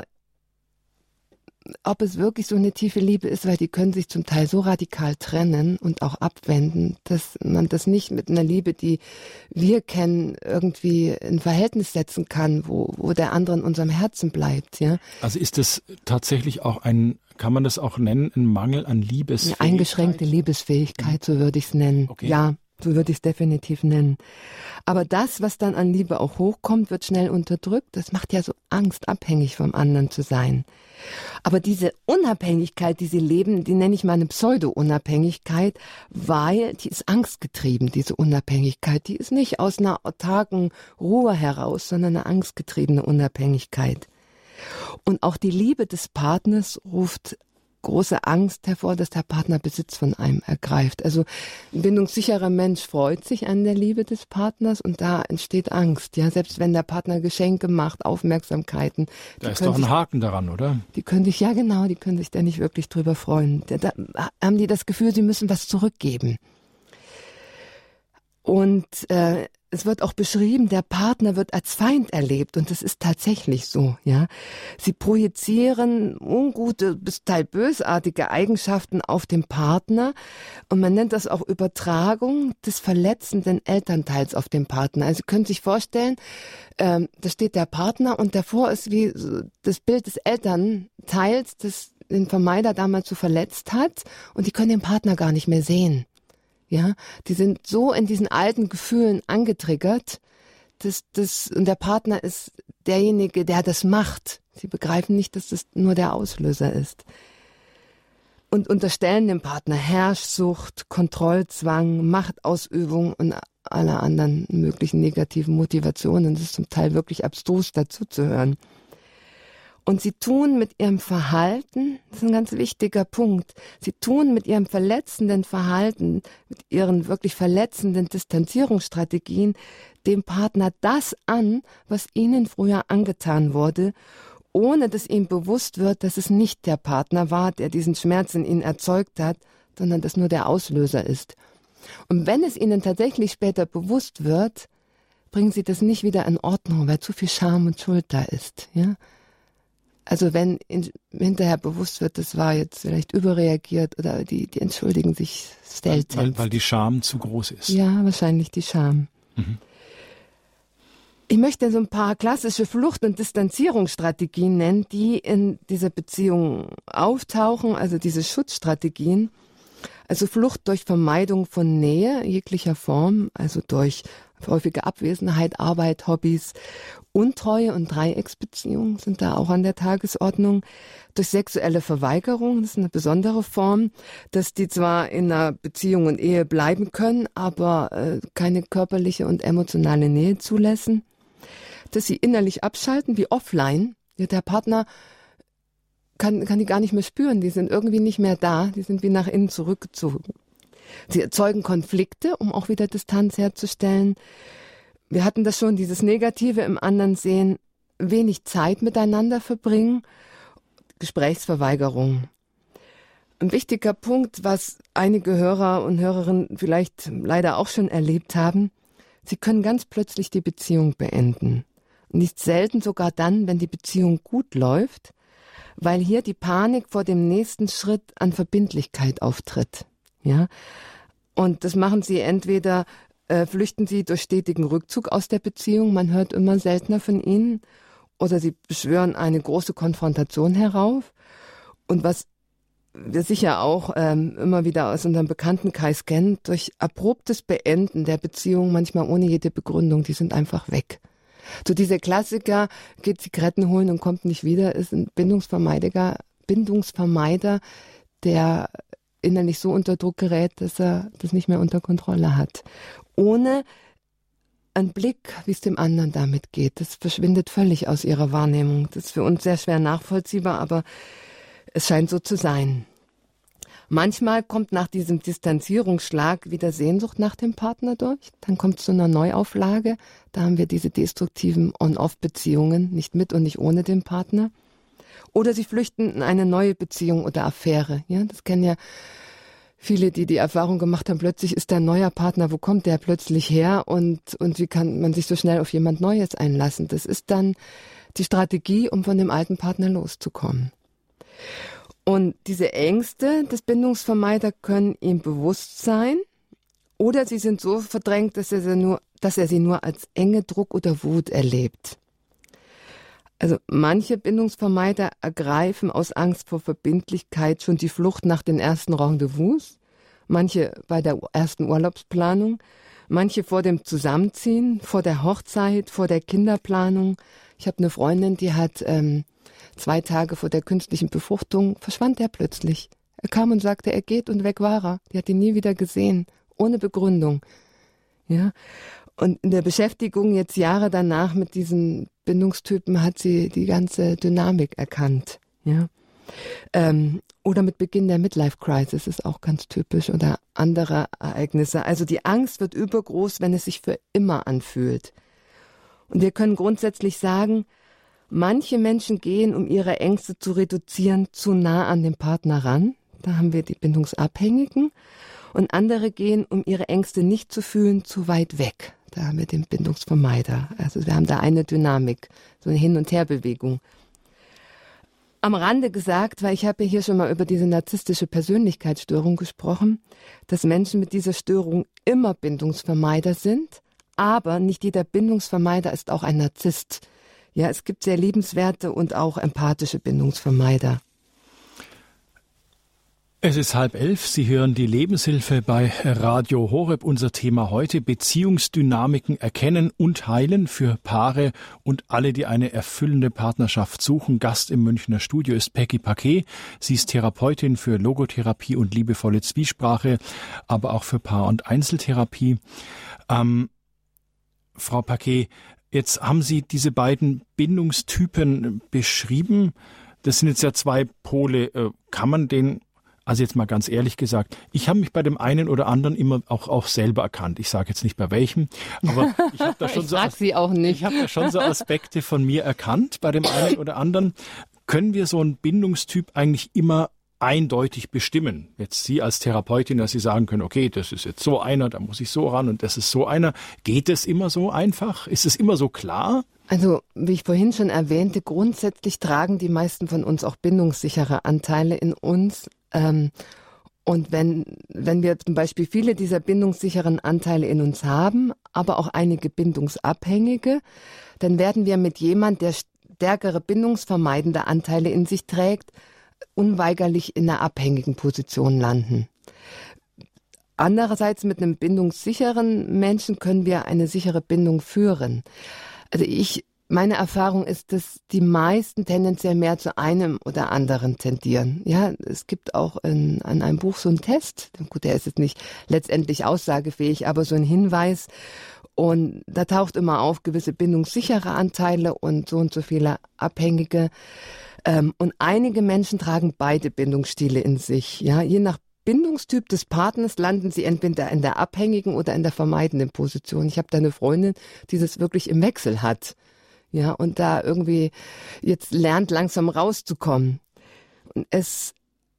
ob es wirklich so eine tiefe Liebe ist, weil die können sich zum Teil so radikal trennen und auch abwenden, dass man das nicht mit einer Liebe, die wir kennen, irgendwie in Verhältnis setzen kann, wo, wo der andere in unserem Herzen bleibt. Ja? Also ist das tatsächlich auch ein, kann man das auch nennen, ein Mangel an Liebesfähigkeit? Eine eingeschränkte Liebesfähigkeit, so würde ich es nennen. Okay. Ja, so würde ich es definitiv nennen. Aber das, was dann an Liebe auch hochkommt, wird schnell unterdrückt. Das macht ja so Angst, abhängig vom anderen zu sein. Aber diese Unabhängigkeit, die sie leben, die nenne ich mal eine Pseudo-Unabhängigkeit, weil die ist angstgetrieben, diese Unabhängigkeit. Die ist nicht aus einer autarken Ruhe heraus, sondern eine angstgetriebene Unabhängigkeit. Und auch die Liebe des Partners ruft große Angst hervor, dass der Partner Besitz von einem ergreift. Also ein bindungssicherer Mensch freut sich an der Liebe des Partners, und da entsteht Angst. Ja, selbst wenn der Partner Geschenke macht, Aufmerksamkeiten. Da ist doch ein sich, Haken daran, oder? Die können sich, ja genau, die können sich da nicht wirklich drüber freuen. Da, da haben die das Gefühl, sie müssen was zurückgeben. Und äh, es wird auch beschrieben, der Partner wird als Feind erlebt, und das ist tatsächlich so, ja. Sie projizieren ungute bis teil bösartige Eigenschaften auf den Partner, und man nennt das auch Übertragung des verletzenden Elternteils auf den Partner. Also Sie können sich vorstellen, ähm, da steht der Partner und davor ist wie so das Bild des Elternteils, das den Vermeider damals so verletzt hat, und die können den Partner gar nicht mehr sehen. Ja, die sind so in diesen alten Gefühlen angetriggert, dass das, und der Partner ist derjenige, der das macht. Sie begreifen nicht, dass das nur der Auslöser ist. Und unterstellen dem Partner Herrschsucht, Kontrollzwang, Machtausübung und alle anderen möglichen negativen Motivationen. Das ist zum Teil wirklich abstrus dazu zu hören. Und sie tun mit ihrem Verhalten, das ist ein ganz wichtiger Punkt, sie tun mit ihrem verletzenden Verhalten, mit ihren wirklich verletzenden Distanzierungsstrategien dem Partner das an, was ihnen früher angetan wurde, ohne dass ihm bewusst wird, dass es nicht der Partner war, der diesen Schmerz in ihnen erzeugt hat, sondern dass nur der Auslöser ist. Und wenn es ihnen tatsächlich später bewusst wird, bringen sie das nicht wieder in Ordnung, weil zu viel Scham und Schuld da ist, ja. Also wenn in, hinterher bewusst wird, das war jetzt vielleicht überreagiert oder die, die entschuldigen sich selten. Weil, weil die Scham zu groß ist. Ja, wahrscheinlich die Scham. Mhm. Ich möchte so ein paar klassische Flucht- und Distanzierungsstrategien nennen, die in dieser Beziehung auftauchen, also diese Schutzstrategien. Also Flucht durch Vermeidung von Nähe jeglicher Form, also durch häufige Abwesenheit, Arbeit, Hobbys, Untreue und Dreiecksbeziehungen sind da auch an der Tagesordnung. Durch sexuelle Verweigerung, das ist eine besondere Form, dass die zwar in einer Beziehung und Ehe bleiben können, aber äh, keine körperliche und emotionale Nähe zulassen. Dass sie innerlich abschalten, wie offline. Ja, der Partner kann, kann die gar nicht mehr spüren, die sind irgendwie nicht mehr da, die sind wie nach innen zurückgezogen. Sie erzeugen Konflikte, um auch wieder Distanz herzustellen. Wir hatten das schon, dieses Negative im anderen sehen, wenig Zeit miteinander verbringen, Gesprächsverweigerung. Ein wichtiger Punkt, was einige Hörer und Hörerinnen vielleicht leider auch schon erlebt haben, sie können ganz plötzlich die Beziehung beenden. Nicht selten sogar dann, wenn die Beziehung gut läuft, weil hier die Panik vor dem nächsten Schritt an Verbindlichkeit auftritt. Ja, und das machen sie entweder, äh, flüchten sie durch stetigen Rückzug aus der Beziehung, man hört immer seltener von ihnen, oder sie beschwören eine große Konfrontation herauf. Und was wir sicher auch ähm, immer wieder aus unserem Bekanntenkreis kennen, durch abruptes Beenden der Beziehung, manchmal ohne jede Begründung, die sind einfach weg. So dieser Klassiker, geht Zigaretten holen und kommt nicht wieder, ist ein Bindungsvermeider, Bindungsvermeider, der innerlich so unter Druck gerät, dass er das nicht mehr unter Kontrolle hat. Ohne einen Blick, wie es dem anderen damit geht. Das verschwindet völlig aus ihrer Wahrnehmung. Das ist für uns sehr schwer nachvollziehbar, aber es scheint so zu sein. Manchmal kommt nach diesem Distanzierungsschlag wieder Sehnsucht nach dem Partner durch. Dann kommt es zu einer Neuauflage. Da haben wir diese destruktiven On-Off-Beziehungen, nicht mit und nicht ohne den Partner. Oder sie flüchten in eine neue Beziehung oder Affäre. Ja, das kennen ja viele, die die Erfahrung gemacht haben, plötzlich ist da ein neuer Partner, wo kommt der plötzlich her und, und wie kann man sich so schnell auf jemand Neues einlassen? Das ist dann die Strategie, um von dem alten Partner loszukommen. Und diese Ängste des Bindungsvermeiders können ihm bewusst sein oder sie sind so verdrängt, dass er sie nur, dass er sie nur als Enge, Druck oder Wut erlebt. Also manche Bindungsvermeider ergreifen aus Angst vor Verbindlichkeit schon die Flucht nach den ersten Rendezvous, manche bei der ersten Urlaubsplanung, manche vor dem Zusammenziehen, vor der Hochzeit, vor der Kinderplanung. Ich habe eine Freundin, die hat ähm, zwei Tage vor der künstlichen Befruchtung, verschwand er plötzlich. Er kam und sagte, er geht und weg war er. Die hat ihn nie wieder gesehen, ohne Begründung. Ja. Und in der Beschäftigung jetzt Jahre danach mit diesen Bindungstypen hat sie die ganze Dynamik erkannt. Ja. Ähm, oder mit Beginn der Midlife-Crisis ist auch ganz typisch oder andere Ereignisse. Also die Angst wird übergroß, wenn es sich für immer anfühlt. Und wir können grundsätzlich sagen, manche Menschen gehen, um ihre Ängste zu reduzieren, zu nah an den Partner ran. Da haben wir die Bindungsabhängigen. Und andere gehen, um ihre Ängste nicht zu fühlen, zu weit weg. Da haben wir den Bindungsvermeider. Also wir haben da eine Dynamik, so eine Hin- und Herbewegung. Am Rande gesagt, weil ich habe ja hier schon mal über diese narzisstische Persönlichkeitsstörung gesprochen, dass Menschen mit dieser Störung immer Bindungsvermeider sind, aber nicht jeder Bindungsvermeider ist auch ein Narzisst. Ja, es gibt sehr liebenswerte und auch empathische Bindungsvermeider. Es ist halb elf. Sie hören die Lebenshilfe bei Radio Horeb. Unser Thema heute: Beziehungsdynamiken erkennen und heilen für Paare und alle, die eine erfüllende Partnerschaft suchen. Gast im Münchner Studio ist Peggy Paquet. Sie ist Therapeutin für Logotherapie und liebevolle Zwiesprache, aber auch für Paar- und Einzeltherapie. Ähm, Frau Paquet, Jetzt haben Sie diese beiden Bindungstypen beschrieben. Das sind jetzt ja zwei Pole. Kann man den, also jetzt mal ganz ehrlich gesagt, ich habe mich bei dem einen oder anderen immer auch, auch selber erkannt. Ich sage jetzt nicht bei welchem, aber ich habe da schon ich so, frag Sie auch nicht. Ich habe da schon so Aspekte von mir erkannt bei dem einen oder anderen. Können wir so einen Bindungstyp eigentlich immer eindeutig bestimmen? Jetzt Sie als Therapeutin, dass Sie sagen können, okay, das ist jetzt so einer, da muss ich so ran und das ist so einer. Geht es immer so einfach? Ist es immer so klar? Also, wie ich vorhin schon erwähnte, grundsätzlich tragen die meisten von uns auch bindungssichere Anteile in uns. Ähm, und wenn, wenn wir zum Beispiel viele dieser bindungssicheren Anteile in uns haben, aber auch einige bindungsabhängige, dann werden wir mit jemand, der stärkere bindungsvermeidende Anteile in sich trägt, unweigerlich in einer abhängigen Position landen. Andererseits mit einem bindungssicheren Menschen können wir eine sichere Bindung führen. Also ich, meine Erfahrung ist, dass die meisten tendenziell mehr zu einem oder anderen tendieren. Ja, es gibt auch in, an einem Buch so einen Test. Gut, der ist jetzt nicht letztendlich aussagefähig, aber so ein Hinweis. Und da taucht immer auf gewisse bindungssichere Anteile und so und so viele abhängige. Und einige Menschen tragen beide Bindungsstile in sich. Ja, je nach Bindungstyp des Partners landen sie entweder in der abhängigen oder in der vermeidenden Position. Ich habe da eine Freundin, die das wirklich im Wechsel hat. Ja, und da irgendwie jetzt lernt, langsam rauszukommen. Und es,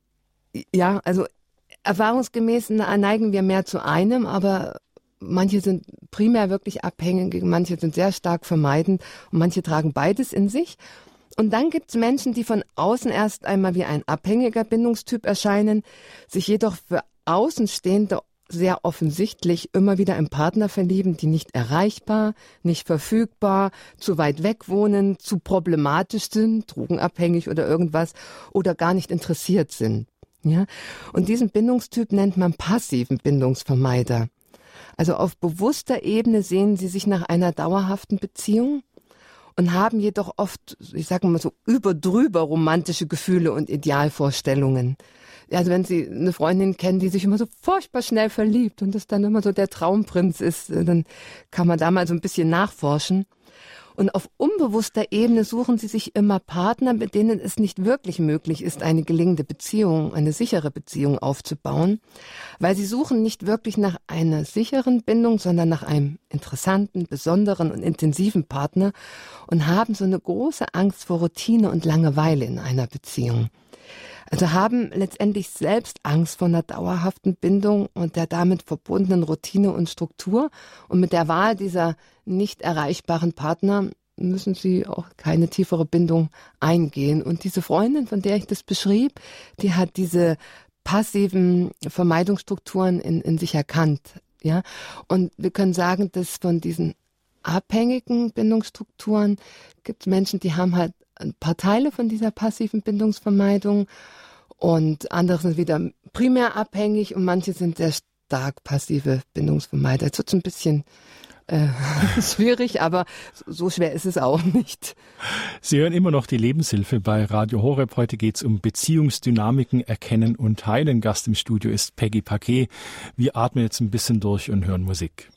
ja, also erfahrungsgemäß neigen wir mehr zu einem, aber manche sind primär wirklich abhängig, manche sind sehr stark vermeidend und manche tragen beides in sich. Und dann gibt es Menschen, die von außen erst einmal wie ein abhängiger Bindungstyp erscheinen, sich jedoch für Außenstehende sehr offensichtlich immer wieder in Partner verlieben, die nicht erreichbar, nicht verfügbar, zu weit weg wohnen, zu problematisch sind, drogenabhängig oder irgendwas oder gar nicht interessiert sind. Ja? Und diesen Bindungstyp nennt man passiven Bindungsvermeider. Also auf bewusster Ebene sehen sie sich nach einer dauerhaften Beziehung und haben jedoch oft, ich sage mal so, überdrüber romantische Gefühle und Idealvorstellungen. Also wenn Sie eine Freundin kennen, die sich immer so furchtbar schnell verliebt und das dann immer so der Traumprinz ist, dann kann man da mal so ein bisschen nachforschen. Und auf unbewusster Ebene suchen sie sich immer Partner, mit denen es nicht wirklich möglich ist, eine gelingende Beziehung, eine sichere Beziehung aufzubauen, weil sie suchen nicht wirklich nach einer sicheren Bindung, sondern nach einem interessanten, besonderen und intensiven Partner und haben so eine große Angst vor Routine und Langeweile in einer Beziehung. Also haben letztendlich selbst Angst vor einer dauerhaften Bindung und der damit verbundenen Routine und Struktur. Und mit der Wahl dieser nicht erreichbaren Partner müssen sie auch keine tiefere Bindung eingehen. Und diese Freundin, von der ich das beschrieb, die hat diese passiven Vermeidungsstrukturen in, in sich erkannt. Ja? Und wir können sagen, dass von diesen abhängigen Bindungsstrukturen gibt es Menschen, die haben halt ein paar Teile von dieser passiven Bindungsvermeidung und andere sind wieder primär abhängig und manche sind sehr stark passive Bindungsvermeider. Jetzt wird es ein bisschen äh, schwierig, aber so schwer ist es auch nicht. Sie hören immer noch die Lebenshilfe bei Radio Horeb. Heute geht es um Beziehungsdynamiken erkennen und heilen. Gast im Studio ist Peggy Paquet. Wir atmen jetzt ein bisschen durch und hören Musik.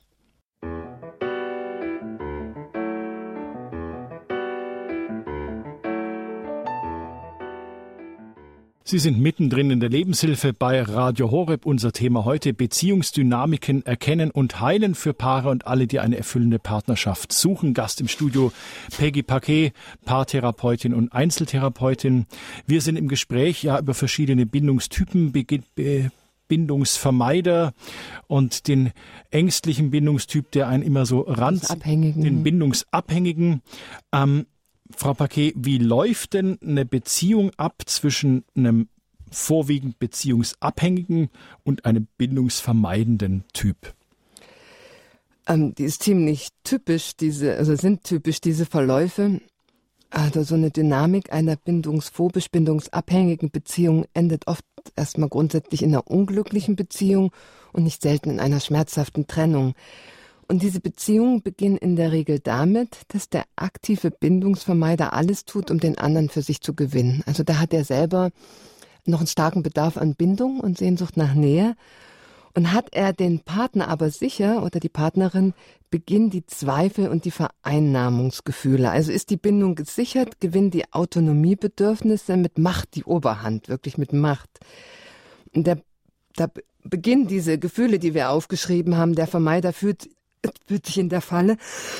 Sie sind mittendrin in der Lebenshilfe bei Radio Horeb. Unser Thema heute: Beziehungsdynamiken erkennen und heilen für Paare und alle, die eine erfüllende Partnerschaft suchen. Gast im Studio Peggy Paquet, Paartherapeutin und Einzeltherapeutin. Wir sind im Gespräch ja über verschiedene Bindungstypen, Be- Bindungsvermeider und den ängstlichen Bindungstyp, der einen immer so ranzieht, den Bindungsabhängigen. Ähm, Frau Paquet, wie läuft denn eine Beziehung ab zwischen einem vorwiegend beziehungsabhängigen und einem bindungsvermeidenden Typ? Ähm, die ist ziemlich typisch, diese, also sind typisch diese Verläufe. Also so eine Dynamik einer bindungsphobisch, bindungsabhängigen Beziehung endet oft erstmal grundsätzlich in einer unglücklichen Beziehung und nicht selten in einer schmerzhaften Trennung. Und diese Beziehungen beginnen in der Regel damit, dass der aktive Bindungsvermeider alles tut, um den anderen für sich zu gewinnen. Also da hat er selber noch einen starken Bedarf an Bindung und Sehnsucht nach Nähe. Und hat er den Partner aber sicher oder die Partnerin, beginnen die Zweifel und die Vereinnahmungsgefühle. Also ist die Bindung gesichert, gewinnen die Autonomiebedürfnisse mit Macht die Oberhand, wirklich mit Macht. Und der, da beginnen diese Gefühle, die wir aufgeschrieben haben, der Vermeider fühlt, fühlt sich in der Falle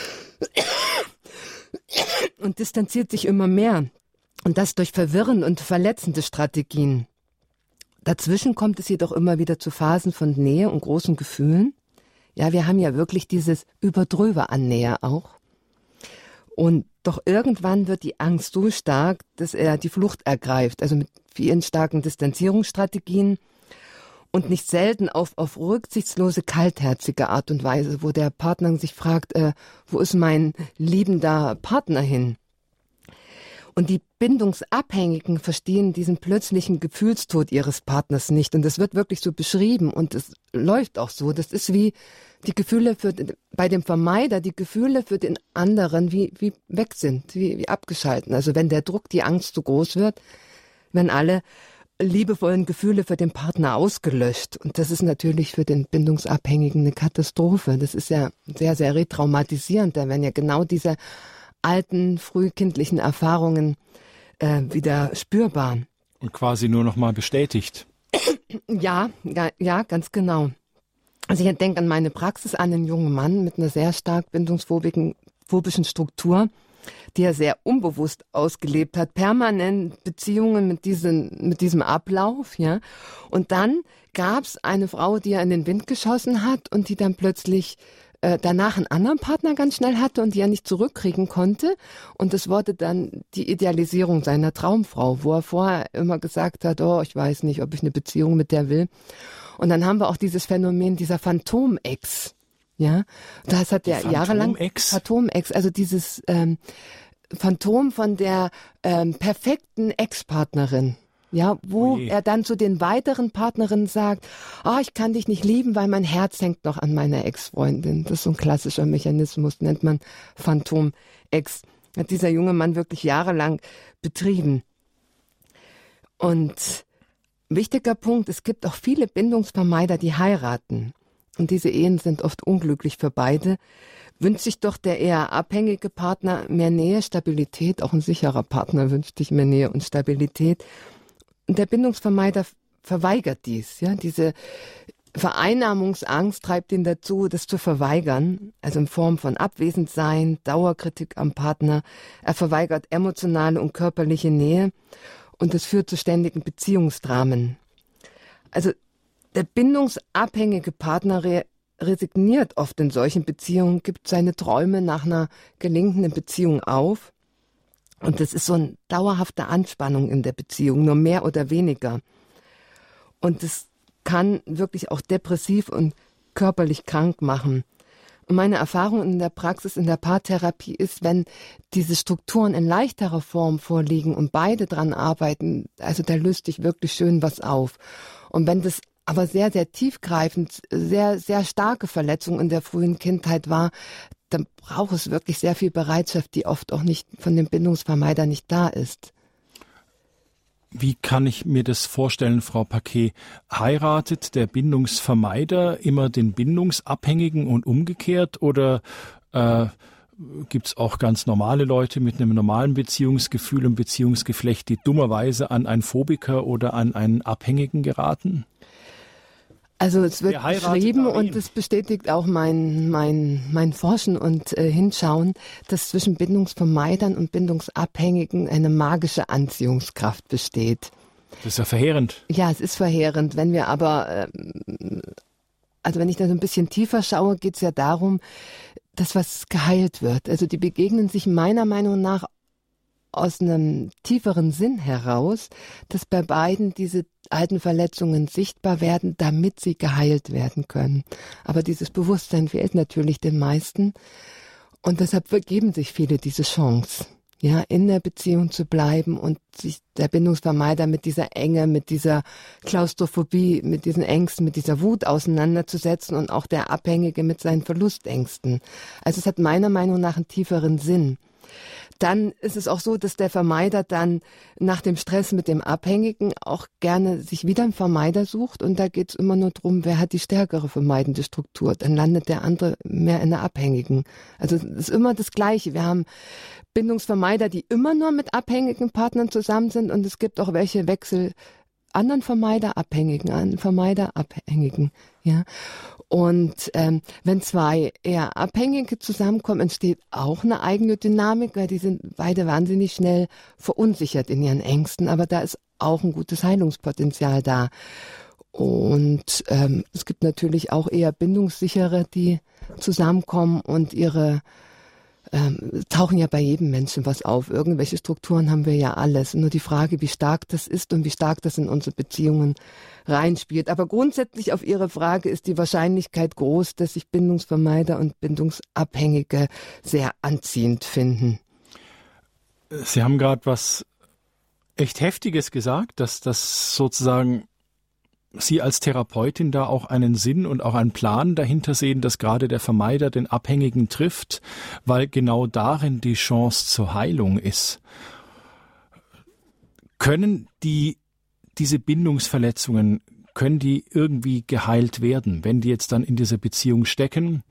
und distanziert sich immer mehr. Und das durch verwirrende und verletzende Strategien. Dazwischen kommt es jedoch immer wieder zu Phasen von Nähe und großen Gefühlen. Ja, wir haben ja wirklich dieses Überdrüber an Nähe auch. Und doch irgendwann wird die Angst so stark, dass er die Flucht ergreift, also mit vielen starken Distanzierungsstrategien und nicht selten auf, auf rücksichtslose, kaltherzige Art und Weise, wo der Partner sich fragt, äh, wo ist mein liebender Partner hin? Und die Bindungsabhängigen verstehen diesen plötzlichen Gefühlstod ihres Partners nicht. Und das wird wirklich so beschrieben und es läuft auch so. Das ist wie die Gefühle für den, bei dem Vermeider, die Gefühle für den anderen wie, wie weg sind, wie, wie abgeschalten. Also wenn der Druck, die Angst zu groß wird, werden alle liebevollen Gefühle für den Partner ausgelöscht. Und das ist natürlich für den Bindungsabhängigen eine Katastrophe. Das ist ja sehr, sehr retraumatisierend. Da werden ja genau diese alten, frühkindlichen Erfahrungen äh, wieder spürbar. Und quasi nur noch mal bestätigt. Ja, ja, ja, ganz genau. Also ich denke an meine Praxis an einen jungen Mann mit einer sehr stark bindungsphobischen phobischen Struktur, die er sehr unbewusst ausgelebt hat, permanent Beziehungen mit diesen, mit diesem Ablauf, ja. Und dann gab es eine Frau, die er in den Wind geschossen hat und die dann plötzlich danach einen anderen Partner ganz schnell hatte und die er nicht zurückkriegen konnte. Und das wurde dann die Idealisierung seiner Traumfrau, wo er vorher immer gesagt hat, oh, ich weiß nicht, ob ich eine Beziehung mit der will. Und dann haben wir auch dieses Phänomen dieser Phantom-Ex. Ja, das hat er jahrelang... Phantom-Ex, also dieses ähm, Phantom von der ähm, perfekten Ex-Partnerin. Ja, wo Oje. er dann zu den weiteren Partnerinnen sagt, ah, oh, ich kann dich nicht lieben, weil mein Herz hängt noch an meiner Ex-Freundin. Das ist so ein klassischer Mechanismus, nennt man Phantom-Ex. Hat dieser junge Mann wirklich jahrelang betrieben. Und wichtiger Punkt, es gibt auch viele Bindungsvermeider, die heiraten. Und diese Ehen sind oft unglücklich für beide. Wünscht sich doch der eher abhängige Partner mehr Nähe, Stabilität. Auch ein sicherer Partner wünscht sich mehr Nähe und Stabilität. Und der Bindungsvermeider verweigert dies. Ja, diese Vereinnahmungsangst treibt ihn dazu, das zu verweigern, also in Form von Abwesendsein, Dauerkritik am Partner. Er verweigert emotionale und körperliche Nähe und das führt zu ständigen Beziehungsdramen. Also der bindungsabhängige Partner re- resigniert oft in solchen Beziehungen, gibt seine Träume nach einer gelingenden Beziehung auf. Und das ist so eine dauerhafte Anspannung in der Beziehung, nur mehr oder weniger. Und das kann wirklich auch depressiv und körperlich krank machen. Und meine Erfahrung in der Praxis, in der Paartherapie ist, wenn diese Strukturen in leichterer Form vorliegen und beide dran arbeiten, also da löst sich wirklich schön was auf. Und wenn das aber sehr, sehr tiefgreifend, sehr, sehr starke Verletzung in der frühen Kindheit war, dann braucht es wirklich sehr viel Bereitschaft, die oft auch nicht von dem Bindungsvermeider nicht da ist. Wie kann ich mir das vorstellen, Frau Paquet? Heiratet der Bindungsvermeider immer den Bindungsabhängigen und umgekehrt? Oder äh, gibt es auch ganz normale Leute mit einem normalen Beziehungsgefühl und Beziehungsgeflecht, die dummerweise an einen Phobiker oder an einen Abhängigen geraten? Also es wird beschrieben und es bestätigt auch mein, mein, mein Forschen und äh, Hinschauen, dass zwischen Bindungsvermeidern und Bindungsabhängigen eine magische Anziehungskraft besteht. Das ist ja verheerend. Ja, es ist verheerend. Wenn wir aber, äh, also wenn ich da so ein bisschen tiefer schaue, geht es ja darum, dass was geheilt wird. Also die begegnen sich meiner Meinung nach aus einem tieferen Sinn heraus, dass bei beiden diese alten Verletzungen sichtbar werden, damit sie geheilt werden können. Aber dieses Bewusstsein fehlt natürlich den meisten und deshalb vergeben sich viele diese Chance, ja, in der Beziehung zu bleiben und sich der Bindungsvermeider mit dieser Enge, mit dieser Klaustrophobie, mit diesen Ängsten, mit dieser Wut auseinanderzusetzen und auch der Abhängige mit seinen Verlustängsten. Also es hat meiner Meinung nach einen tieferen Sinn. Dann ist es auch so, dass der Vermeider dann nach dem Stress mit dem Abhängigen auch gerne sich wieder einen Vermeider sucht. Und da geht es immer nur darum, wer hat die stärkere vermeidende Struktur. Dann landet der andere mehr in der Abhängigen. Also es ist immer das Gleiche. Wir haben Bindungsvermeider, die immer nur mit abhängigen Partnern zusammen sind. Und es gibt auch welche Wechsel anderen Vermeider Abhängigen an, Vermeider Abhängigen, ja. Und ähm, wenn zwei eher Abhängige zusammenkommen, entsteht auch eine eigene Dynamik, weil die sind beide wahnsinnig schnell verunsichert in ihren Ängsten, aber da ist auch ein gutes Heilungspotenzial da. Und ähm, es gibt natürlich auch eher Bindungssichere, die zusammenkommen und ihre Ähm, tauchen ja bei jedem Menschen was auf. Irgendwelche Strukturen haben wir ja alles. Nur die Frage, wie stark das ist und wie stark das in unsere Beziehungen reinspielt. Aber grundsätzlich auf Ihre Frage ist die Wahrscheinlichkeit groß, dass sich Bindungsvermeider und Bindungsabhängige sehr anziehend finden. Sie haben gerade was echt Heftiges gesagt, dass das sozusagen Sie als Therapeutin da auch einen Sinn und auch einen Plan dahinter sehen, dass gerade der Vermeider den Abhängigen trifft, weil genau darin die Chance zur Heilung ist. Können die, diese Bindungsverletzungen, können die irgendwie geheilt werden, wenn die jetzt dann in dieser Beziehung stecken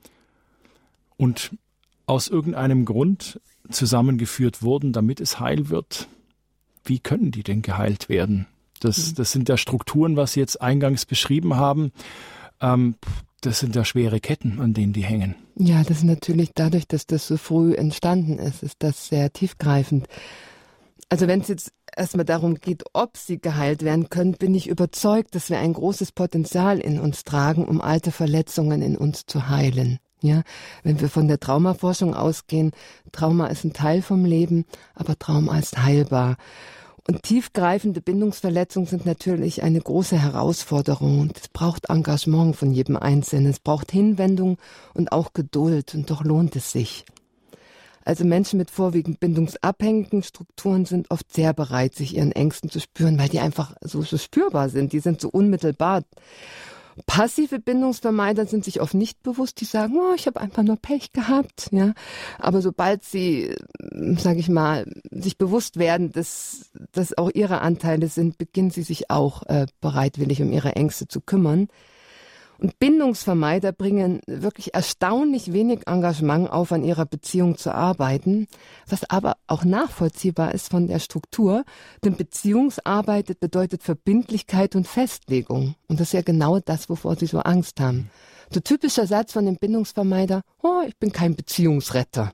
und aus irgendeinem Grund zusammengeführt wurden, damit es heil wird? Wie können die denn geheilt werden? Das, das sind ja Strukturen, was Sie jetzt eingangs beschrieben haben. Ähm, das sind ja schwere Ketten, an denen die hängen. Ja, das ist natürlich dadurch, dass das so früh entstanden ist, ist das sehr tiefgreifend. Also wenn es jetzt erstmal darum geht, ob sie geheilt werden können, bin ich überzeugt, dass wir ein großes Potenzial in uns tragen, um alte Verletzungen in uns zu heilen. Ja, wenn wir von der Traumaforschung ausgehen, Trauma ist ein Teil vom Leben, aber Trauma ist heilbar. Und tiefgreifende Bindungsverletzungen sind natürlich eine große Herausforderung und es braucht Engagement von jedem Einzelnen. Es braucht Hinwendung und auch Geduld und doch lohnt es sich. Also Menschen mit vorwiegend bindungsabhängigen Strukturen sind oft sehr bereit, sich ihren Ängsten zu spüren, weil die einfach so, so spürbar sind. Die sind so unmittelbar. Passive Bindungsvermeider sind sich oft nicht bewusst, die sagen, oh, ich habe einfach nur Pech gehabt, ja. Aber sobald sie, sage ich mal, sich bewusst werden, dass das auch ihre Anteile sind, beginnen sie sich auch äh, bereitwillig um ihre Ängste zu kümmern. Und Bindungsvermeider bringen wirklich erstaunlich wenig Engagement auf, an ihrer Beziehung zu arbeiten, was aber auch nachvollziehbar ist von der Struktur. Denn Beziehungsarbeit bedeutet Verbindlichkeit und Festlegung. Und das ist ja genau das, wovor sie so Angst haben. So typischer Satz von dem Bindungsvermeider, oh, ich bin kein Beziehungsretter.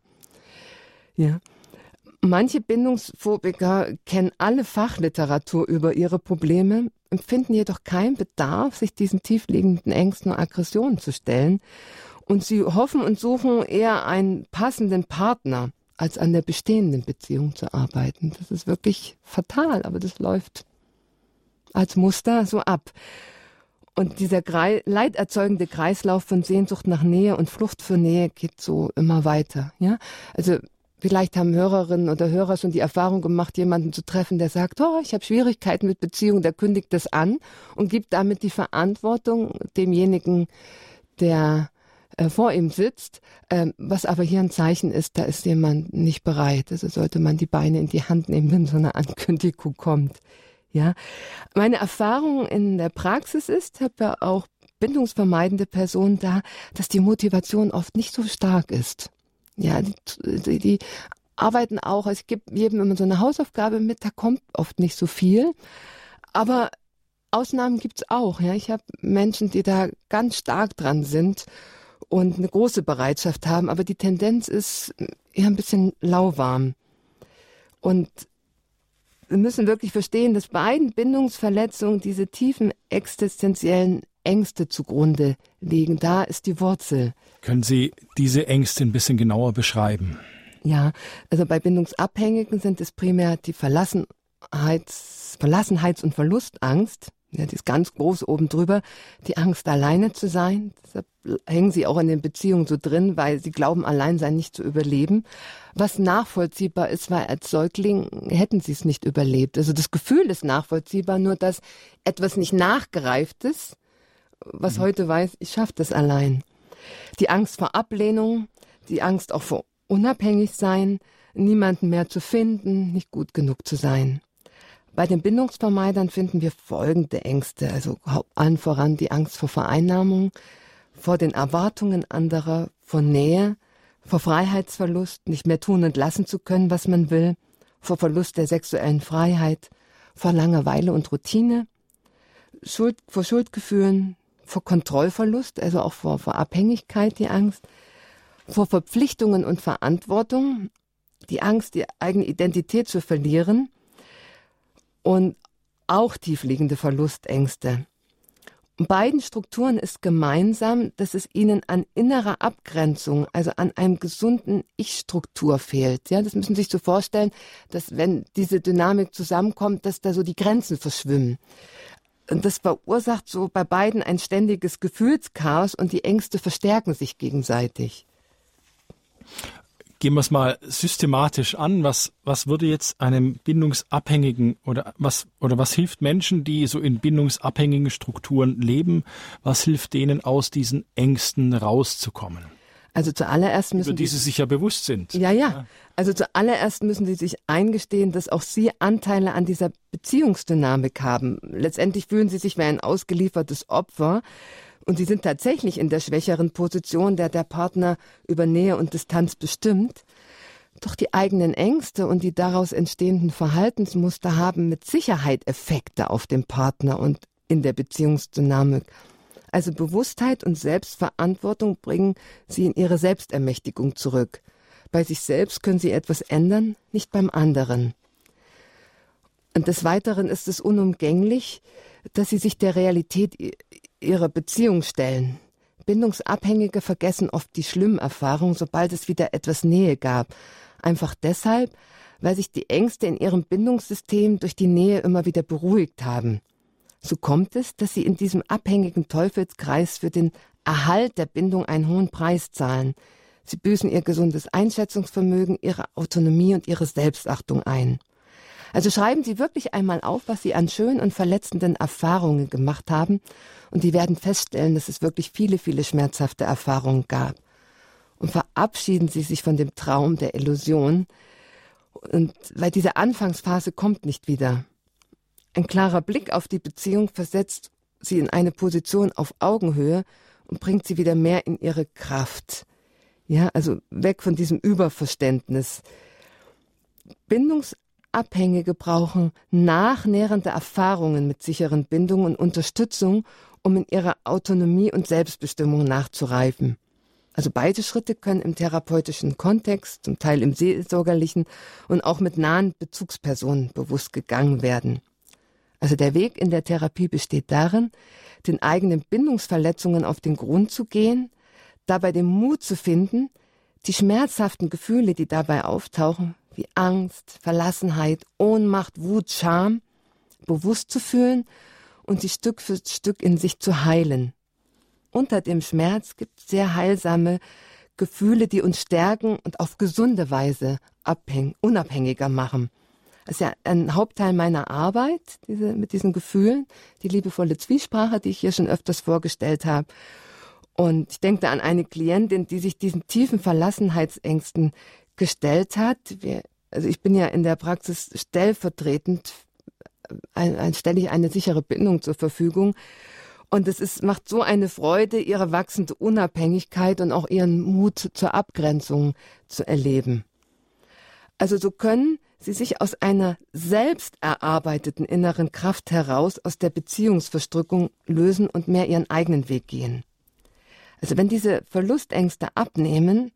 Ja. Manche Bindungsphobiker kennen alle Fachliteratur über ihre Probleme, empfinden jedoch keinen Bedarf, sich diesen tiefliegenden Ängsten und Aggressionen zu stellen. Und sie hoffen und suchen eher einen passenden Partner, als an der bestehenden Beziehung zu arbeiten. Das ist wirklich fatal, aber das läuft als Muster so ab. Und dieser Grei- leiderzeugende Kreislauf von Sehnsucht nach Nähe und Flucht für Nähe geht so immer weiter. Ja, also vielleicht haben Hörerinnen oder Hörer schon die Erfahrung gemacht, jemanden zu treffen, der sagt, oh, ich habe Schwierigkeiten mit Beziehungen, der kündigt das an und gibt damit die Verantwortung demjenigen, der äh, vor ihm sitzt, äh, was aber hier ein Zeichen ist, da ist jemand nicht bereit. Also sollte man die Beine in die Hand nehmen, wenn so eine Ankündigung kommt. Ja, meine Erfahrung in der Praxis ist, ich habe ja auch bindungsvermeidende Personen da, dass die Motivation oft nicht so stark ist. Ja, die, die, die arbeiten auch, also ich gebe jedem immer so eine Hausaufgabe mit, da kommt oft nicht so viel, aber Ausnahmen gibt's auch. Ja, ich habe Menschen, die da ganz stark dran sind und eine große Bereitschaft haben, aber die Tendenz ist eher ein bisschen lauwarm. Und wir müssen wirklich verstehen, dass beiden Bindungsverletzungen diese tiefen existenziellen Ängste zugrunde liegen. Da ist die Wurzel. Können Sie diese Ängste ein bisschen genauer beschreiben? Ja, also bei Bindungsabhängigen sind es primär die Verlassenheits-, Verlassenheits- und Verlustangst. Ja, die ist ganz groß oben drüber. Die Angst, alleine zu sein. Deshalb hängen sie auch in den Beziehungen so drin, weil sie glauben, allein sein nicht zu überleben. Was nachvollziehbar ist, weil als Säugling hätten sie es nicht überlebt. Also das Gefühl ist nachvollziehbar, nur dass etwas nicht nachgereift ist, was mhm. heute weiß, ich schaffe das allein. Die Angst vor Ablehnung, die Angst auch vor Unabhängigsein, niemanden mehr zu finden, nicht gut genug zu sein. Bei den Bindungsvermeidern finden wir folgende Ängste, also allen voran die Angst vor Vereinnahmung, vor den Erwartungen anderer, vor Nähe, vor Freiheitsverlust, nicht mehr tun und lassen zu können, was man will, vor Verlust der sexuellen Freiheit, vor Langeweile und Routine, Schuld, vor Schuldgefühlen, vor Kontrollverlust, also auch vor, vor Abhängigkeit, die Angst, vor Verpflichtungen und Verantwortung, die Angst, die eigene Identität zu verlieren und auch tiefliegende Verlustängste. Und beiden Strukturen ist gemeinsam, dass es ihnen an innerer Abgrenzung, also an einem gesunden Ich-Struktur fehlt. Ja, das müssen Sie sich so vorstellen, dass wenn diese Dynamik zusammenkommt, dass da so die Grenzen verschwimmen. Und das verursacht so bei beiden ein ständiges Gefühlschaos und die Ängste verstärken sich gegenseitig. Gehen wir es mal systematisch an. Was, was würde jetzt einem Bindungsabhängigen oder was, oder was hilft Menschen, die so in bindungsabhängigen Strukturen leben? Was hilft denen, aus diesen Ängsten rauszukommen? Also zuallererst müssen über die sie sich ja bewusst sind. Ja, ja. Also zuallererst müssen sie sich eingestehen, dass auch sie Anteile an dieser Beziehungsdynamik haben. Letztendlich fühlen sie sich wie ein ausgeliefertes Opfer. Und sie sind tatsächlich in der schwächeren Position, der der Partner über Nähe und Distanz bestimmt. Doch die eigenen Ängste und die daraus entstehenden Verhaltensmuster haben mit Sicherheit Effekte auf den Partner und in der Beziehungsdynamik. Also Bewusstheit und Selbstverantwortung bringen sie in ihre Selbstermächtigung zurück. Bei sich selbst können sie etwas ändern, nicht beim anderen. Und des Weiteren ist es unumgänglich, dass sie sich der Realität ihrer Beziehung stellen. Bindungsabhängige vergessen oft die schlimmen Erfahrungen, sobald es wieder etwas Nähe gab. Einfach deshalb, weil sich die Ängste in ihrem Bindungssystem durch die Nähe immer wieder beruhigt haben. So kommt es, dass sie in diesem abhängigen Teufelskreis für den Erhalt der Bindung einen hohen Preis zahlen. Sie büßen ihr gesundes Einschätzungsvermögen, ihre Autonomie und ihre Selbstachtung ein. Also schreiben Sie wirklich einmal auf, was Sie an schönen und verletzenden Erfahrungen gemacht haben, und Sie werden feststellen, dass es wirklich viele, viele schmerzhafte Erfahrungen gab. Und verabschieden Sie sich von dem Traum der Illusion, und weil diese Anfangsphase kommt nicht wieder. Ein klarer Blick auf die Beziehung versetzt Sie in eine Position auf Augenhöhe und bringt Sie wieder mehr in Ihre Kraft. Ja, also weg von diesem Überverständnis. Bindungsabhängige brauchen nachnährende Erfahrungen mit sicheren Bindungen und Unterstützung, um in ihrer Autonomie und Selbstbestimmung nachzureifen. Also beide Schritte können im therapeutischen Kontext, zum Teil im seelsorgerlichen und auch mit nahen Bezugspersonen bewusst gegangen werden. Also der Weg in der Therapie besteht darin, den eigenen Bindungsverletzungen auf den Grund zu gehen, dabei den Mut zu finden, die schmerzhaften Gefühle, die dabei auftauchen, wie Angst, Verlassenheit, Ohnmacht, Wut, Scham, bewusst zu fühlen und sie Stück für Stück in sich zu heilen. Unter dem Schmerz gibt es sehr heilsame Gefühle, die uns stärken und auf gesunde Weise abhäng- unabhängiger machen. Das ist ja ein Hauptteil meiner Arbeit, diese, mit diesen Gefühlen, die liebevolle Zwiesprache, die ich hier schon öfters vorgestellt habe. Und ich denke da an eine Klientin, die sich diesen tiefen Verlassenheitsängsten gestellt hat. Wir, also ich bin ja in der Praxis stellvertretend, ein, ein, stelle ich eine sichere Bindung zur Verfügung. Und es ist, macht so eine Freude, ihre wachsende Unabhängigkeit und auch ihren Mut zur Abgrenzung zu erleben. Also so können sie sich aus einer selbst erarbeiteten inneren Kraft heraus aus der Beziehungsverstrickung lösen und mehr ihren eigenen Weg gehen. Also wenn diese Verlustängste abnehmen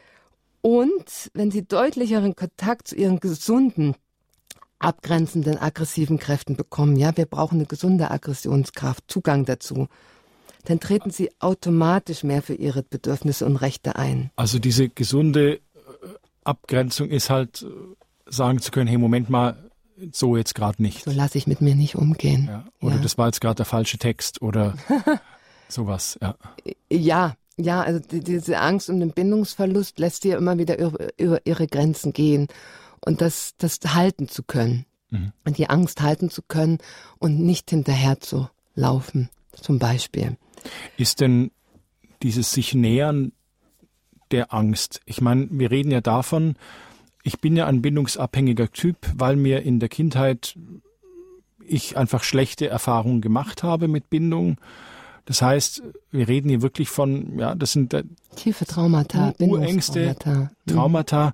und wenn sie deutlicheren Kontakt zu ihren gesunden, abgrenzenden, aggressiven Kräften bekommen, ja, wir brauchen eine gesunde Aggressionskraft, Zugang dazu, dann treten sie automatisch mehr für ihre Bedürfnisse und Rechte ein. Also diese gesunde Abgrenzung ist halt, sagen zu können, hey, Moment mal, so jetzt gerade nicht. So lasse ich mit mir nicht umgehen. Ja, oder ja. Das war jetzt gerade der falsche Text oder sowas, ja. Ja, ja, also die, diese Angst um den Bindungsverlust lässt sie ja immer wieder über, über ihre Grenzen gehen und das, das halten zu können. Mhm. Und die Angst halten zu können und nicht hinterher zu laufen, zum Beispiel. Ist denn dieses sich nähern der Angst, ich meine, wir reden ja davon, ich bin ja ein bindungsabhängiger Typ, weil mir in der Kindheit ich einfach schlechte Erfahrungen gemacht habe mit Bindung. Das heißt, wir reden hier wirklich von, ja, das sind tiefe Traumata, Urängste, Traumata. Traumata.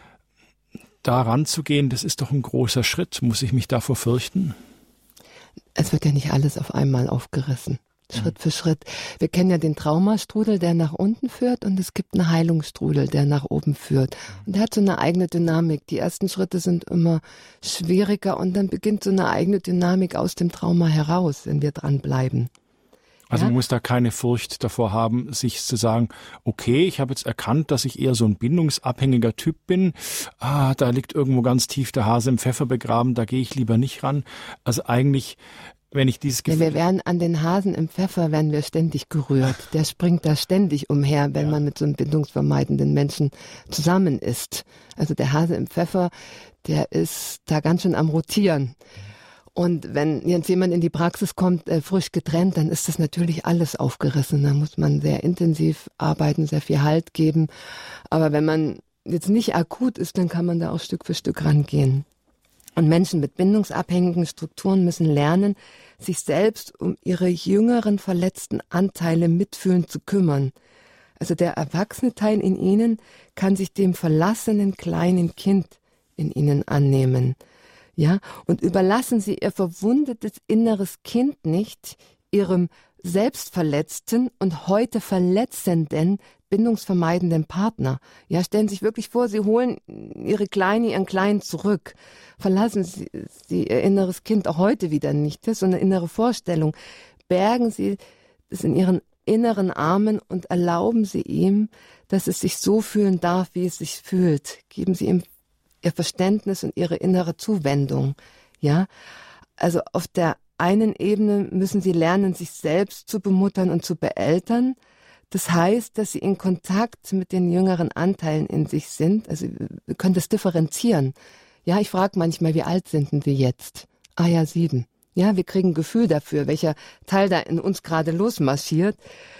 Da ranzugehen, das ist doch ein großer Schritt. Muss ich mich davor fürchten? Es wird ja nicht alles auf einmal aufgerissen. Schritt für Schritt. Wir kennen ja den Traumastrudel, der nach unten führt, und es gibt einen Heilungsstrudel, der nach oben führt. Und der hat so eine eigene Dynamik. Die ersten Schritte sind immer schwieriger und dann beginnt so eine eigene Dynamik aus dem Trauma heraus, wenn wir dranbleiben. Also ja? man muss da keine Furcht davor haben, sich zu sagen, okay, ich habe jetzt erkannt, dass ich eher so ein bindungsabhängiger Typ bin. Ah, da liegt irgendwo ganz tief der Hase im Pfeffer begraben, da gehe ich lieber nicht ran. Also eigentlich... Wenn ich dieses Gefühl... Ja, wir werden an den Hasen im Pfeffer werden wir ständig gerührt. Der springt da ständig umher, wenn ja. man mit so einem bindungsvermeidenden Menschen zusammen ist. Also der Hase im Pfeffer, der ist da ganz schön am Rotieren. Und wenn jetzt jemand in die Praxis kommt, äh, frisch getrennt, dann ist das natürlich alles aufgerissen. Da muss man sehr intensiv arbeiten, sehr viel Halt geben. Aber wenn man jetzt nicht akut ist, dann kann man da auch Stück für Stück rangehen. Und Menschen mit bindungsabhängigen Strukturen müssen lernen, sich selbst um ihre jüngeren verletzten Anteile mitfühlend zu kümmern. Also der erwachsene Teil in ihnen kann sich dem verlassenen kleinen Kind in ihnen annehmen. Ja, und überlassen Sie Ihr verwundetes inneres Kind nicht Ihrem selbstverletzten und heute verletzenden bindungsvermeidenden Partner. Ja, stellen Sie sich wirklich vor, Sie holen Ihre Kleine, Ihren Kleinen zurück. Verlassen Sie, Sie Ihr inneres Kind auch heute wieder nicht. Das ist so eine innere Vorstellung. Bergen Sie es in Ihren inneren Armen und erlauben Sie ihm, dass es sich so fühlen darf, wie es sich fühlt. Geben Sie ihm Ihr Verständnis und Ihre innere Zuwendung. Ja, also auf der einen Ebene müssen Sie lernen, sich selbst zu bemuttern und zu beeltern. Das heißt, dass Sie in Kontakt mit den jüngeren Anteilen in sich sind. Also wir können das differenzieren. Ja, ich frage manchmal, wie alt sind denn wir jetzt? Ah ja, sieben. Ja, wir kriegen ein Gefühl dafür, welcher Teil da in uns gerade losmarschiert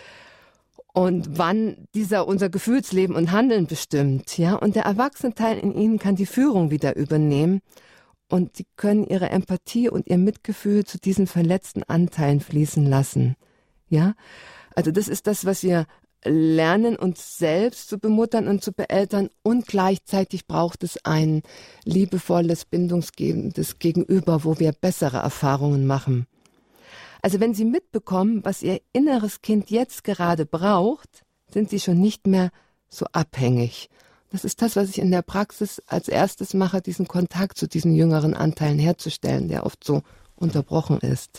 und wann dieser unser Gefühlsleben und Handeln bestimmt. Ja, und der erwachsene Teil in Ihnen kann die Führung wieder übernehmen und Sie können Ihre Empathie und Ihr Mitgefühl zu diesen verletzten Anteilen fließen lassen. Ja, also das ist das, was wir lernen, uns selbst zu bemuttern und zu beeltern, und gleichzeitig braucht es ein liebevolles, bindungsgebendes Gegenüber, wo wir bessere Erfahrungen machen. Also wenn Sie mitbekommen, was Ihr inneres Kind jetzt gerade braucht, sind Sie schon nicht mehr so abhängig. Das ist das, was ich in der Praxis als erstes mache, diesen Kontakt zu diesen jüngeren Anteilen herzustellen, der oft so unterbrochen ist.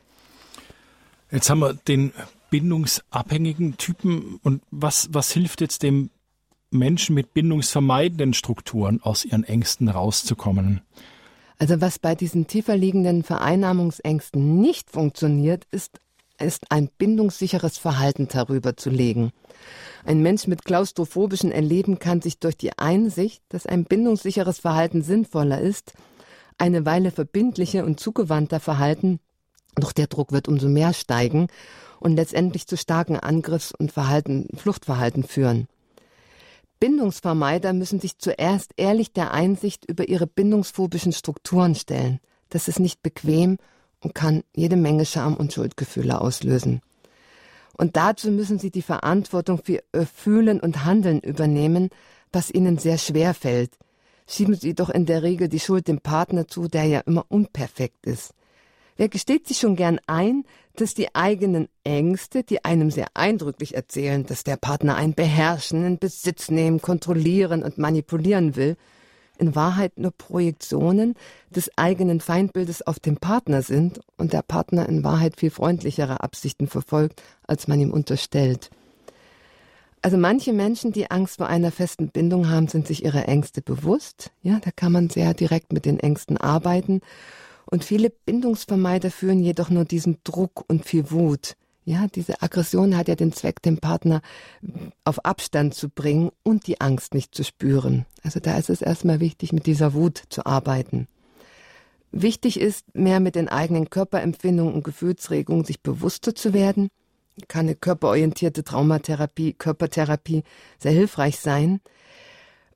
Jetzt haben wir den bindungsabhängigen Typen. Und was, was hilft jetzt dem Menschen mit bindungsvermeidenden Strukturen, aus ihren Ängsten rauszukommen? Also was bei diesen tiefer liegenden Vereinnahmungsängsten nicht funktioniert, ist, ist ein bindungssicheres Verhalten darüber zu legen. Ein Mensch mit klaustrophobischen Erleben kann sich durch die Einsicht, dass ein bindungssicheres Verhalten sinnvoller ist, eine Weile verbindliche und zugewandter verhalten, doch der Druck wird umso mehr steigen und letztendlich zu starken Angriffs- und Verhalten, Fluchtverhalten führen. Bindungsvermeider müssen sich zuerst ehrlich der Einsicht über ihre bindungsphobischen Strukturen stellen. Das ist nicht bequem und kann jede Menge Scham- und Schuldgefühle auslösen. Und dazu müssen sie die Verantwortung für ihr Fühlen und Handeln übernehmen, was ihnen sehr schwer fällt. Schieben sie doch in der Regel die Schuld dem Partner zu, der ja immer unperfekt ist. Wer gesteht sich schon gern ein, dass die eigenen Ängste, die einem sehr eindrücklich erzählen, dass der Partner einen beherrschen, in Besitz nehmen, kontrollieren und manipulieren will, in Wahrheit nur Projektionen des eigenen Feindbildes auf den Partner sind und der Partner in Wahrheit viel freundlichere Absichten verfolgt, als man ihm unterstellt. Also manche Menschen, die Angst vor einer festen Bindung haben, sind sich ihrer Ängste bewusst. Ja, da kann man sehr direkt mit den Ängsten arbeiten. Und viele Bindungsvermeider führen jedoch nur diesen Druck und viel Wut. Ja, diese Aggression hat ja den Zweck, den Partner auf Abstand zu bringen und die Angst nicht zu spüren. Also da ist es erstmal wichtig, mit dieser Wut zu arbeiten. Wichtig ist, mehr mit den eigenen Körperempfindungen und Gefühlsregungen sich bewusster zu werden. Kann eine körperorientierte Traumatherapie, Körpertherapie sehr hilfreich sein.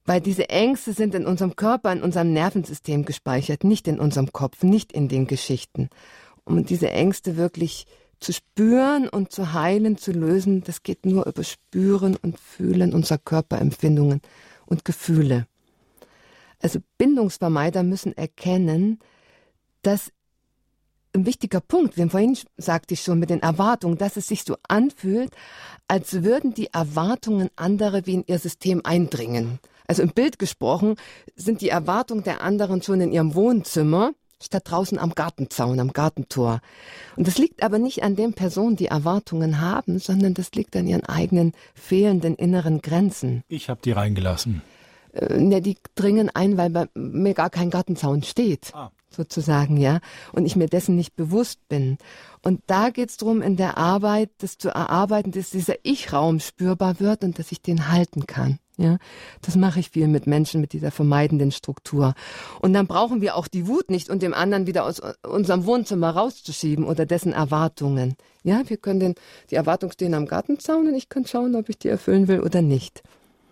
Weil diese Ängste sind in unserem Körper, in unserem Nervensystem gespeichert, nicht in unserem Kopf, nicht in den Geschichten. Um diese Ängste wirklich zu spüren und zu heilen, zu lösen, das geht nur über Spüren und Fühlen unserer Körperempfindungen und Gefühle. Also Bindungsvermeider müssen erkennen, dass ein wichtiger Punkt, wie vorhin sagte ich schon mit den Erwartungen, dass es sich so anfühlt, als würden die Erwartungen anderer wie in ihr System eindringen. Also im Bild gesprochen sind die Erwartungen der anderen schon in ihrem Wohnzimmer, statt draußen am Gartenzaun, am Gartentor. Und das liegt aber nicht an den Personen, die Erwartungen haben, sondern das liegt an ihren eigenen fehlenden inneren Grenzen. Ich habe die reingelassen. Äh, ne, die dringen ein, weil bei mir gar kein Gartenzaun steht. Ah. Sozusagen, ja, und ich mir dessen nicht bewusst bin. Und da geht es darum, in der Arbeit das zu erarbeiten, dass dieser Ich-Raum spürbar wird und dass ich den halten kann. Ja, das mache ich viel mit Menschen mit dieser vermeidenden Struktur. Und dann brauchen wir auch die Wut nicht, um dem anderen wieder aus unserem Wohnzimmer rauszuschieben oder dessen Erwartungen. Ja, wir können den, die Erwartungen stehen am Gartenzaun und ich kann schauen, ob ich die erfüllen will oder nicht.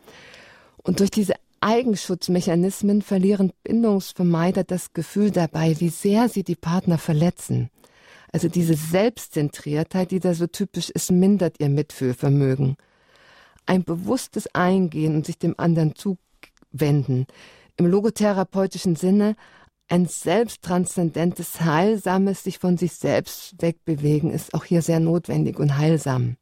Und durch diese Eigenschutzmechanismen verlieren Bindungsvermeider das Gefühl dabei, wie sehr sie die Partner verletzen. Also diese Selbstzentriertheit, die da so typisch ist, mindert ihr Mitfühlvermögen. Ein bewusstes Eingehen und sich dem anderen zuwenden. Im logotherapeutischen Sinne ein selbsttranszendentes, heilsames, sich von sich selbst wegbewegen, ist auch hier sehr notwendig und heilsam.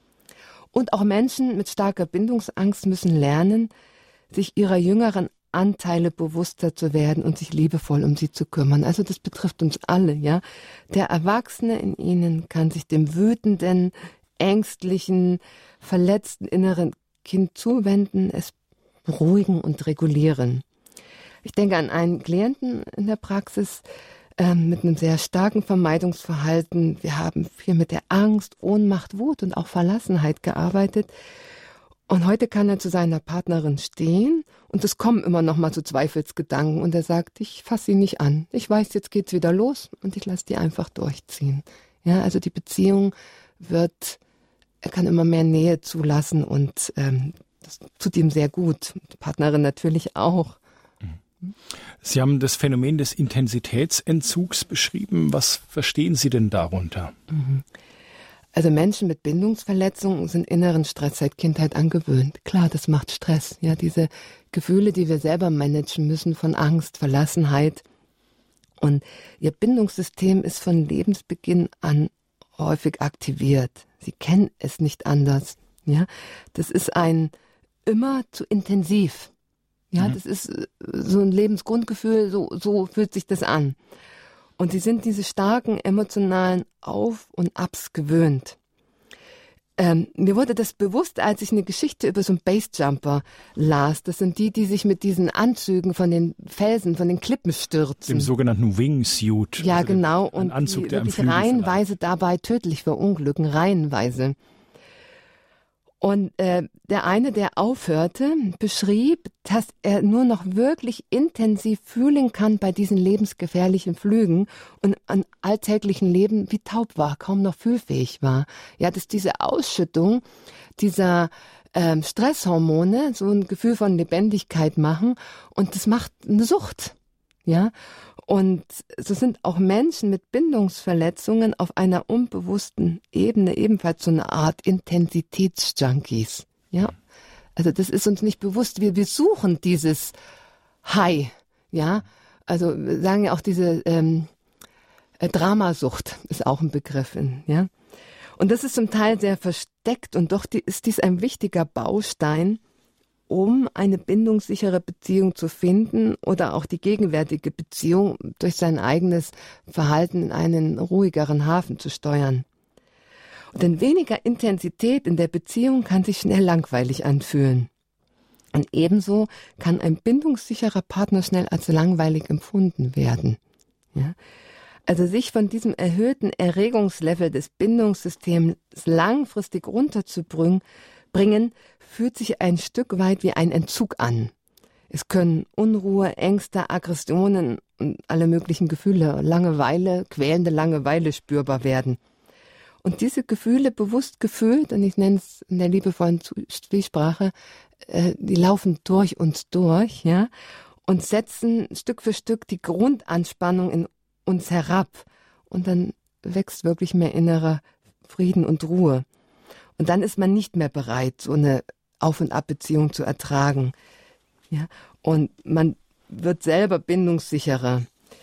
Und auch Menschen mit starker Bindungsangst müssen lernen, sich ihrer jüngeren Anteile bewusster zu werden und sich liebevoll um sie zu kümmern. Also das betrifft uns alle, ja. Der Erwachsene in ihnen kann sich dem wütenden, ängstlichen, verletzten inneren Kind zuwenden, es beruhigen und regulieren. Ich denke an einen Klienten in der Praxis ähm, mit einem sehr starken Vermeidungsverhalten. Wir haben viel mit der Angst, Ohnmacht, Wut und auch Verlassenheit gearbeitet. Und heute kann er zu seiner Partnerin stehen und es kommen immer noch mal so Zweifelsgedanken und er sagt, ich fasse sie nicht an. Ich weiß, jetzt geht's wieder los und ich lasse die einfach durchziehen. Ja, also die Beziehung wird, er kann immer mehr Nähe zulassen und ähm, das tut ihm sehr gut. Die Partnerin natürlich auch. Sie haben das Phänomen des Intensitätsentzugs beschrieben. Was verstehen Sie denn darunter? Mhm. Also Menschen mit Bindungsverletzungen sind inneren Stress seit Kindheit angewöhnt. Klar, das macht Stress. Ja, diese Gefühle, die wir selber managen müssen von Angst, Verlassenheit. Und ihr Bindungssystem ist von Lebensbeginn an häufig aktiviert. Sie kennen es nicht anders. Ja, das ist ein immer zu intensiv. Ja, mhm. Das ist so ein Lebensgrundgefühl, so, so fühlt sich das an. Und sie sind diese starken emotionalen Auf- und Abs gewöhnt. Ähm, mir wurde das bewusst, als ich eine Geschichte über so einen Basejumper las. Das sind die, die sich mit diesen Anzügen von den Felsen, von den Klippen stürzen. Dem sogenannten Wingsuit. Ja, also genau. Den, und Anzug, die der wirklich am reihenweise dabei tödlich verunglücken, reihenweise. Und äh, der eine, der aufhörte, beschrieb, dass er nur noch wirklich intensiv fühlen kann bei diesen lebensgefährlichen Flügen und an alltäglichen Leben wie taub war, kaum noch fühlfähig war. Ja, dass diese Ausschüttung dieser ähm, Stresshormone so ein Gefühl von Lebendigkeit machen und das macht eine Sucht. Ja, und so sind auch Menschen mit Bindungsverletzungen auf einer unbewussten Ebene ebenfalls so eine Art Intensitätsjunkies. Ja, also das ist uns nicht bewusst. Wir, wir suchen dieses High. Ja, also wir sagen ja auch diese ähm, Dramasucht ist auch ein Begriff. Ja, und das ist zum Teil sehr versteckt und doch die, ist dies ein wichtiger Baustein, um eine bindungssichere Beziehung zu finden oder auch die gegenwärtige Beziehung durch sein eigenes Verhalten in einen ruhigeren Hafen zu steuern. Denn weniger Intensität in der Beziehung kann sich schnell langweilig anfühlen. Und ebenso kann ein bindungssicherer Partner schnell als langweilig empfunden werden. Ja? Also sich von diesem erhöhten Erregungslevel des Bindungssystems langfristig runterzubringen, bringen, fühlt sich ein Stück weit wie ein Entzug an. Es können Unruhe, Ängste, Aggressionen und alle möglichen Gefühle, Langeweile, quälende Langeweile spürbar werden. Und diese Gefühle bewusst gefühlt, und ich nenne es in der liebevollen Zwiesprache, äh, die laufen durch uns durch, ja, und setzen Stück für Stück die Grundanspannung in uns herab. Und dann wächst wirklich mehr innerer Frieden und Ruhe. Und dann ist man nicht mehr bereit, so eine Auf- und Ab-Beziehung zu ertragen. Ja? Und man wird selber bindungssicherer.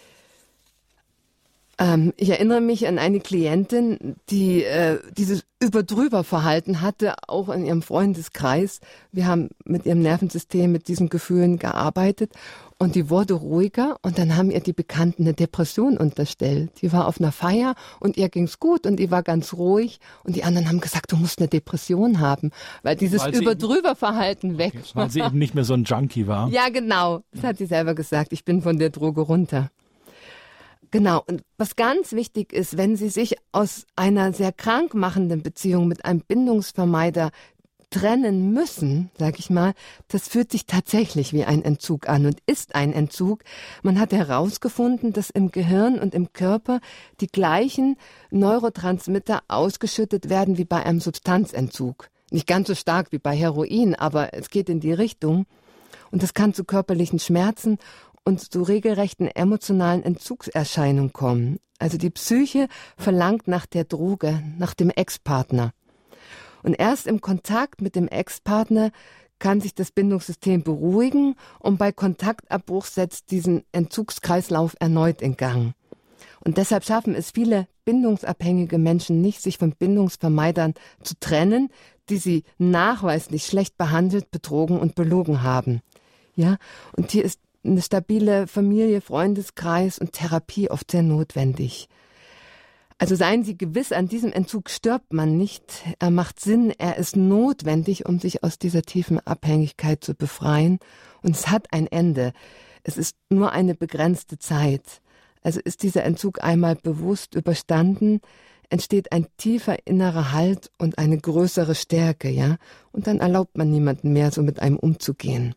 Ähm, ich erinnere mich an eine Klientin, die äh, dieses Über-Drüber-Verhalten hatte, auch in ihrem Freundeskreis. Wir haben mit ihrem Nervensystem, mit diesen Gefühlen gearbeitet und die wurde ruhiger und dann haben ihr die Bekannten eine Depression unterstellt. Die war auf einer Feier und ihr ging's gut und die war ganz ruhig und die anderen haben gesagt, du musst eine Depression haben, weil dieses Über-Drüber-Verhalten weg okay, war. Weil sie eben nicht mehr so ein Junkie war. Ja, genau. Das hat sie selber gesagt. Ich bin von der Droge runter. Genau, und was ganz wichtig ist, wenn Sie sich aus einer sehr krank machenden Beziehung mit einem Bindungsvermeider trennen müssen, sag ich mal, das fühlt sich tatsächlich wie ein Entzug an und ist ein Entzug. Man hat herausgefunden, dass im Gehirn und im Körper die gleichen Neurotransmitter ausgeschüttet werden wie bei einem Substanzentzug. Nicht ganz so stark wie bei Heroin, aber es geht in die Richtung. Und das kann zu körperlichen Schmerzen und zu regelrechten emotionalen Entzugserscheinungen kommen. Also die Psyche verlangt nach der Droge, nach dem Ex-Partner. Und erst im Kontakt mit dem Ex-Partner kann sich das Bindungssystem beruhigen und bei Kontaktabbruch setzt diesen Entzugskreislauf erneut in Gang. Und deshalb schaffen es viele bindungsabhängige Menschen nicht, sich von Bindungsvermeidern zu trennen, die sie nachweislich schlecht behandelt, betrogen und belogen haben. Ja, und hier ist eine stabile Familie, Freundeskreis und Therapie oft sehr notwendig. Also seien Sie gewiss, an diesem Entzug stirbt man nicht. Er macht Sinn, er ist notwendig, um sich aus dieser tiefen Abhängigkeit zu befreien. Und es hat ein Ende. Es ist nur eine begrenzte Zeit. Also ist dieser Entzug einmal bewusst überstanden, entsteht ein tiefer innerer Halt und eine größere Stärke, ja. Und dann erlaubt man niemandem mehr, so mit einem umzugehen.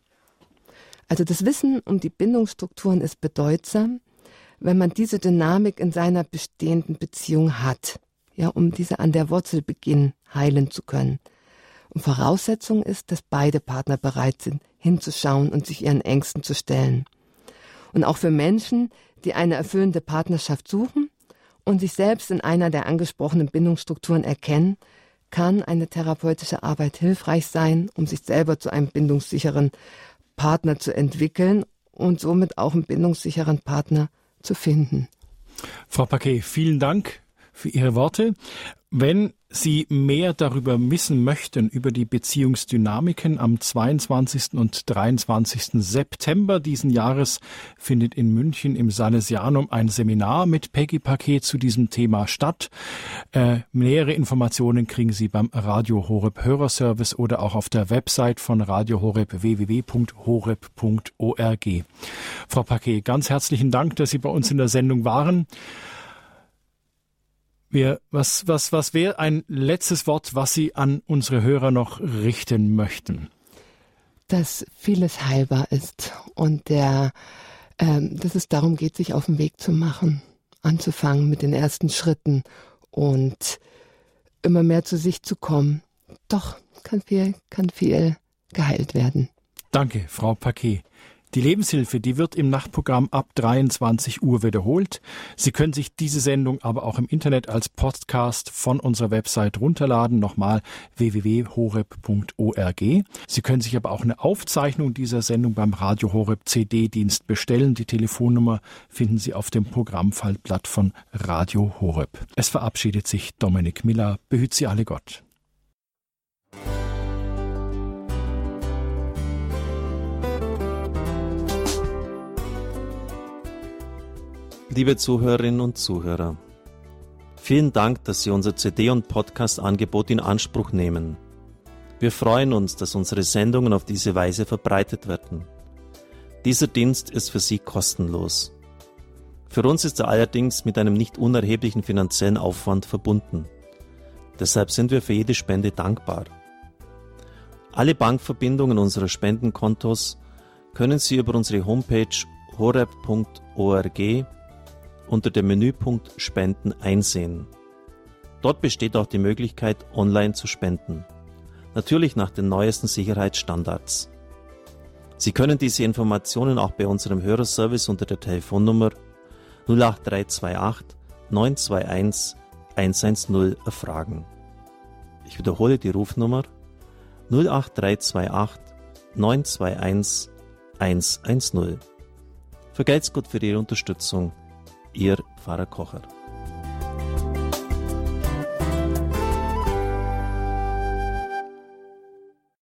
Also das Wissen um die Bindungsstrukturen ist bedeutsam, wenn man diese Dynamik in seiner bestehenden Beziehung hat, ja, um diese an der Wurzel beginnen, heilen zu können. Und Voraussetzung ist, dass beide Partner bereit sind, hinzuschauen und sich ihren Ängsten zu stellen. Und auch für Menschen, die eine erfüllende Partnerschaft suchen und sich selbst in einer der angesprochenen Bindungsstrukturen erkennen, kann eine therapeutische Arbeit hilfreich sein, um sich selber zu einem bindungssicheren Partner zu entwickeln und somit auch einen bindungssicheren Partner zu finden. Frau Paquet, vielen Dank für Ihre Worte. Wenn Sie mehr darüber wissen möchten, über die Beziehungsdynamiken, am zweiundzwanzigsten und dreiundzwanzigsten September diesen Jahres findet in München im Salesianum ein Seminar mit Peggy Paquet zu diesem Thema statt. Äh, nähere Informationen kriegen Sie beim Radio Horeb Hörerservice oder auch auf der Website von Radio Horeb w w w punkt horeb punkt org. Frau Paquet, ganz herzlichen Dank, dass Sie bei uns in der Sendung waren. Wir, was, was, was wäre ein letztes Wort, was Sie an unsere Hörer noch richten möchten? Dass vieles heilbar ist und der, ähm, dass es darum geht, sich auf den Weg zu machen, anzufangen mit den ersten Schritten und immer mehr zu sich zu kommen. Doch, kann viel, kann viel geheilt werden. Danke, Frau Paquet. Die Lebenshilfe, die wird im Nachtprogramm ab dreiundzwanzig Uhr wiederholt. Sie können sich diese Sendung aber auch im Internet als Podcast von unserer Website runterladen. Nochmal w w w punkt horeb punkt org. Sie können sich aber auch eine Aufzeichnung dieser Sendung beim Radio Horeb C D-Dienst bestellen. Die Telefonnummer finden Sie auf dem Programmfaltblatt von Radio Horeb. Es verabschiedet sich Dominik Miller. Behüt Sie alle Gott. Liebe Zuhörerinnen und Zuhörer, vielen Dank, dass Sie unser C D- und Podcast-Angebot in Anspruch nehmen. Wir freuen uns, dass unsere Sendungen auf diese Weise verbreitet werden. Dieser Dienst ist für Sie kostenlos. Für uns ist er allerdings mit einem nicht unerheblichen finanziellen Aufwand verbunden. Deshalb sind wir für jede Spende dankbar. Alle Bankverbindungen unserer Spendenkontos können Sie über unsere Homepage horeb punkt org unter dem Menüpunkt Spenden einsehen. Dort besteht auch die Möglichkeit, online zu spenden. Natürlich nach den neuesten Sicherheitsstandards. Sie können diese Informationen auch bei unserem Hörerservice unter der Telefonnummer null acht drei zwei acht neun zwei eins eins eins null erfragen. Ich wiederhole die Rufnummer null acht drei zwei acht neun zwei eins eins eins null. Vergelt's Gott für Ihre Unterstützung. Ihr Pfarrer Kocher.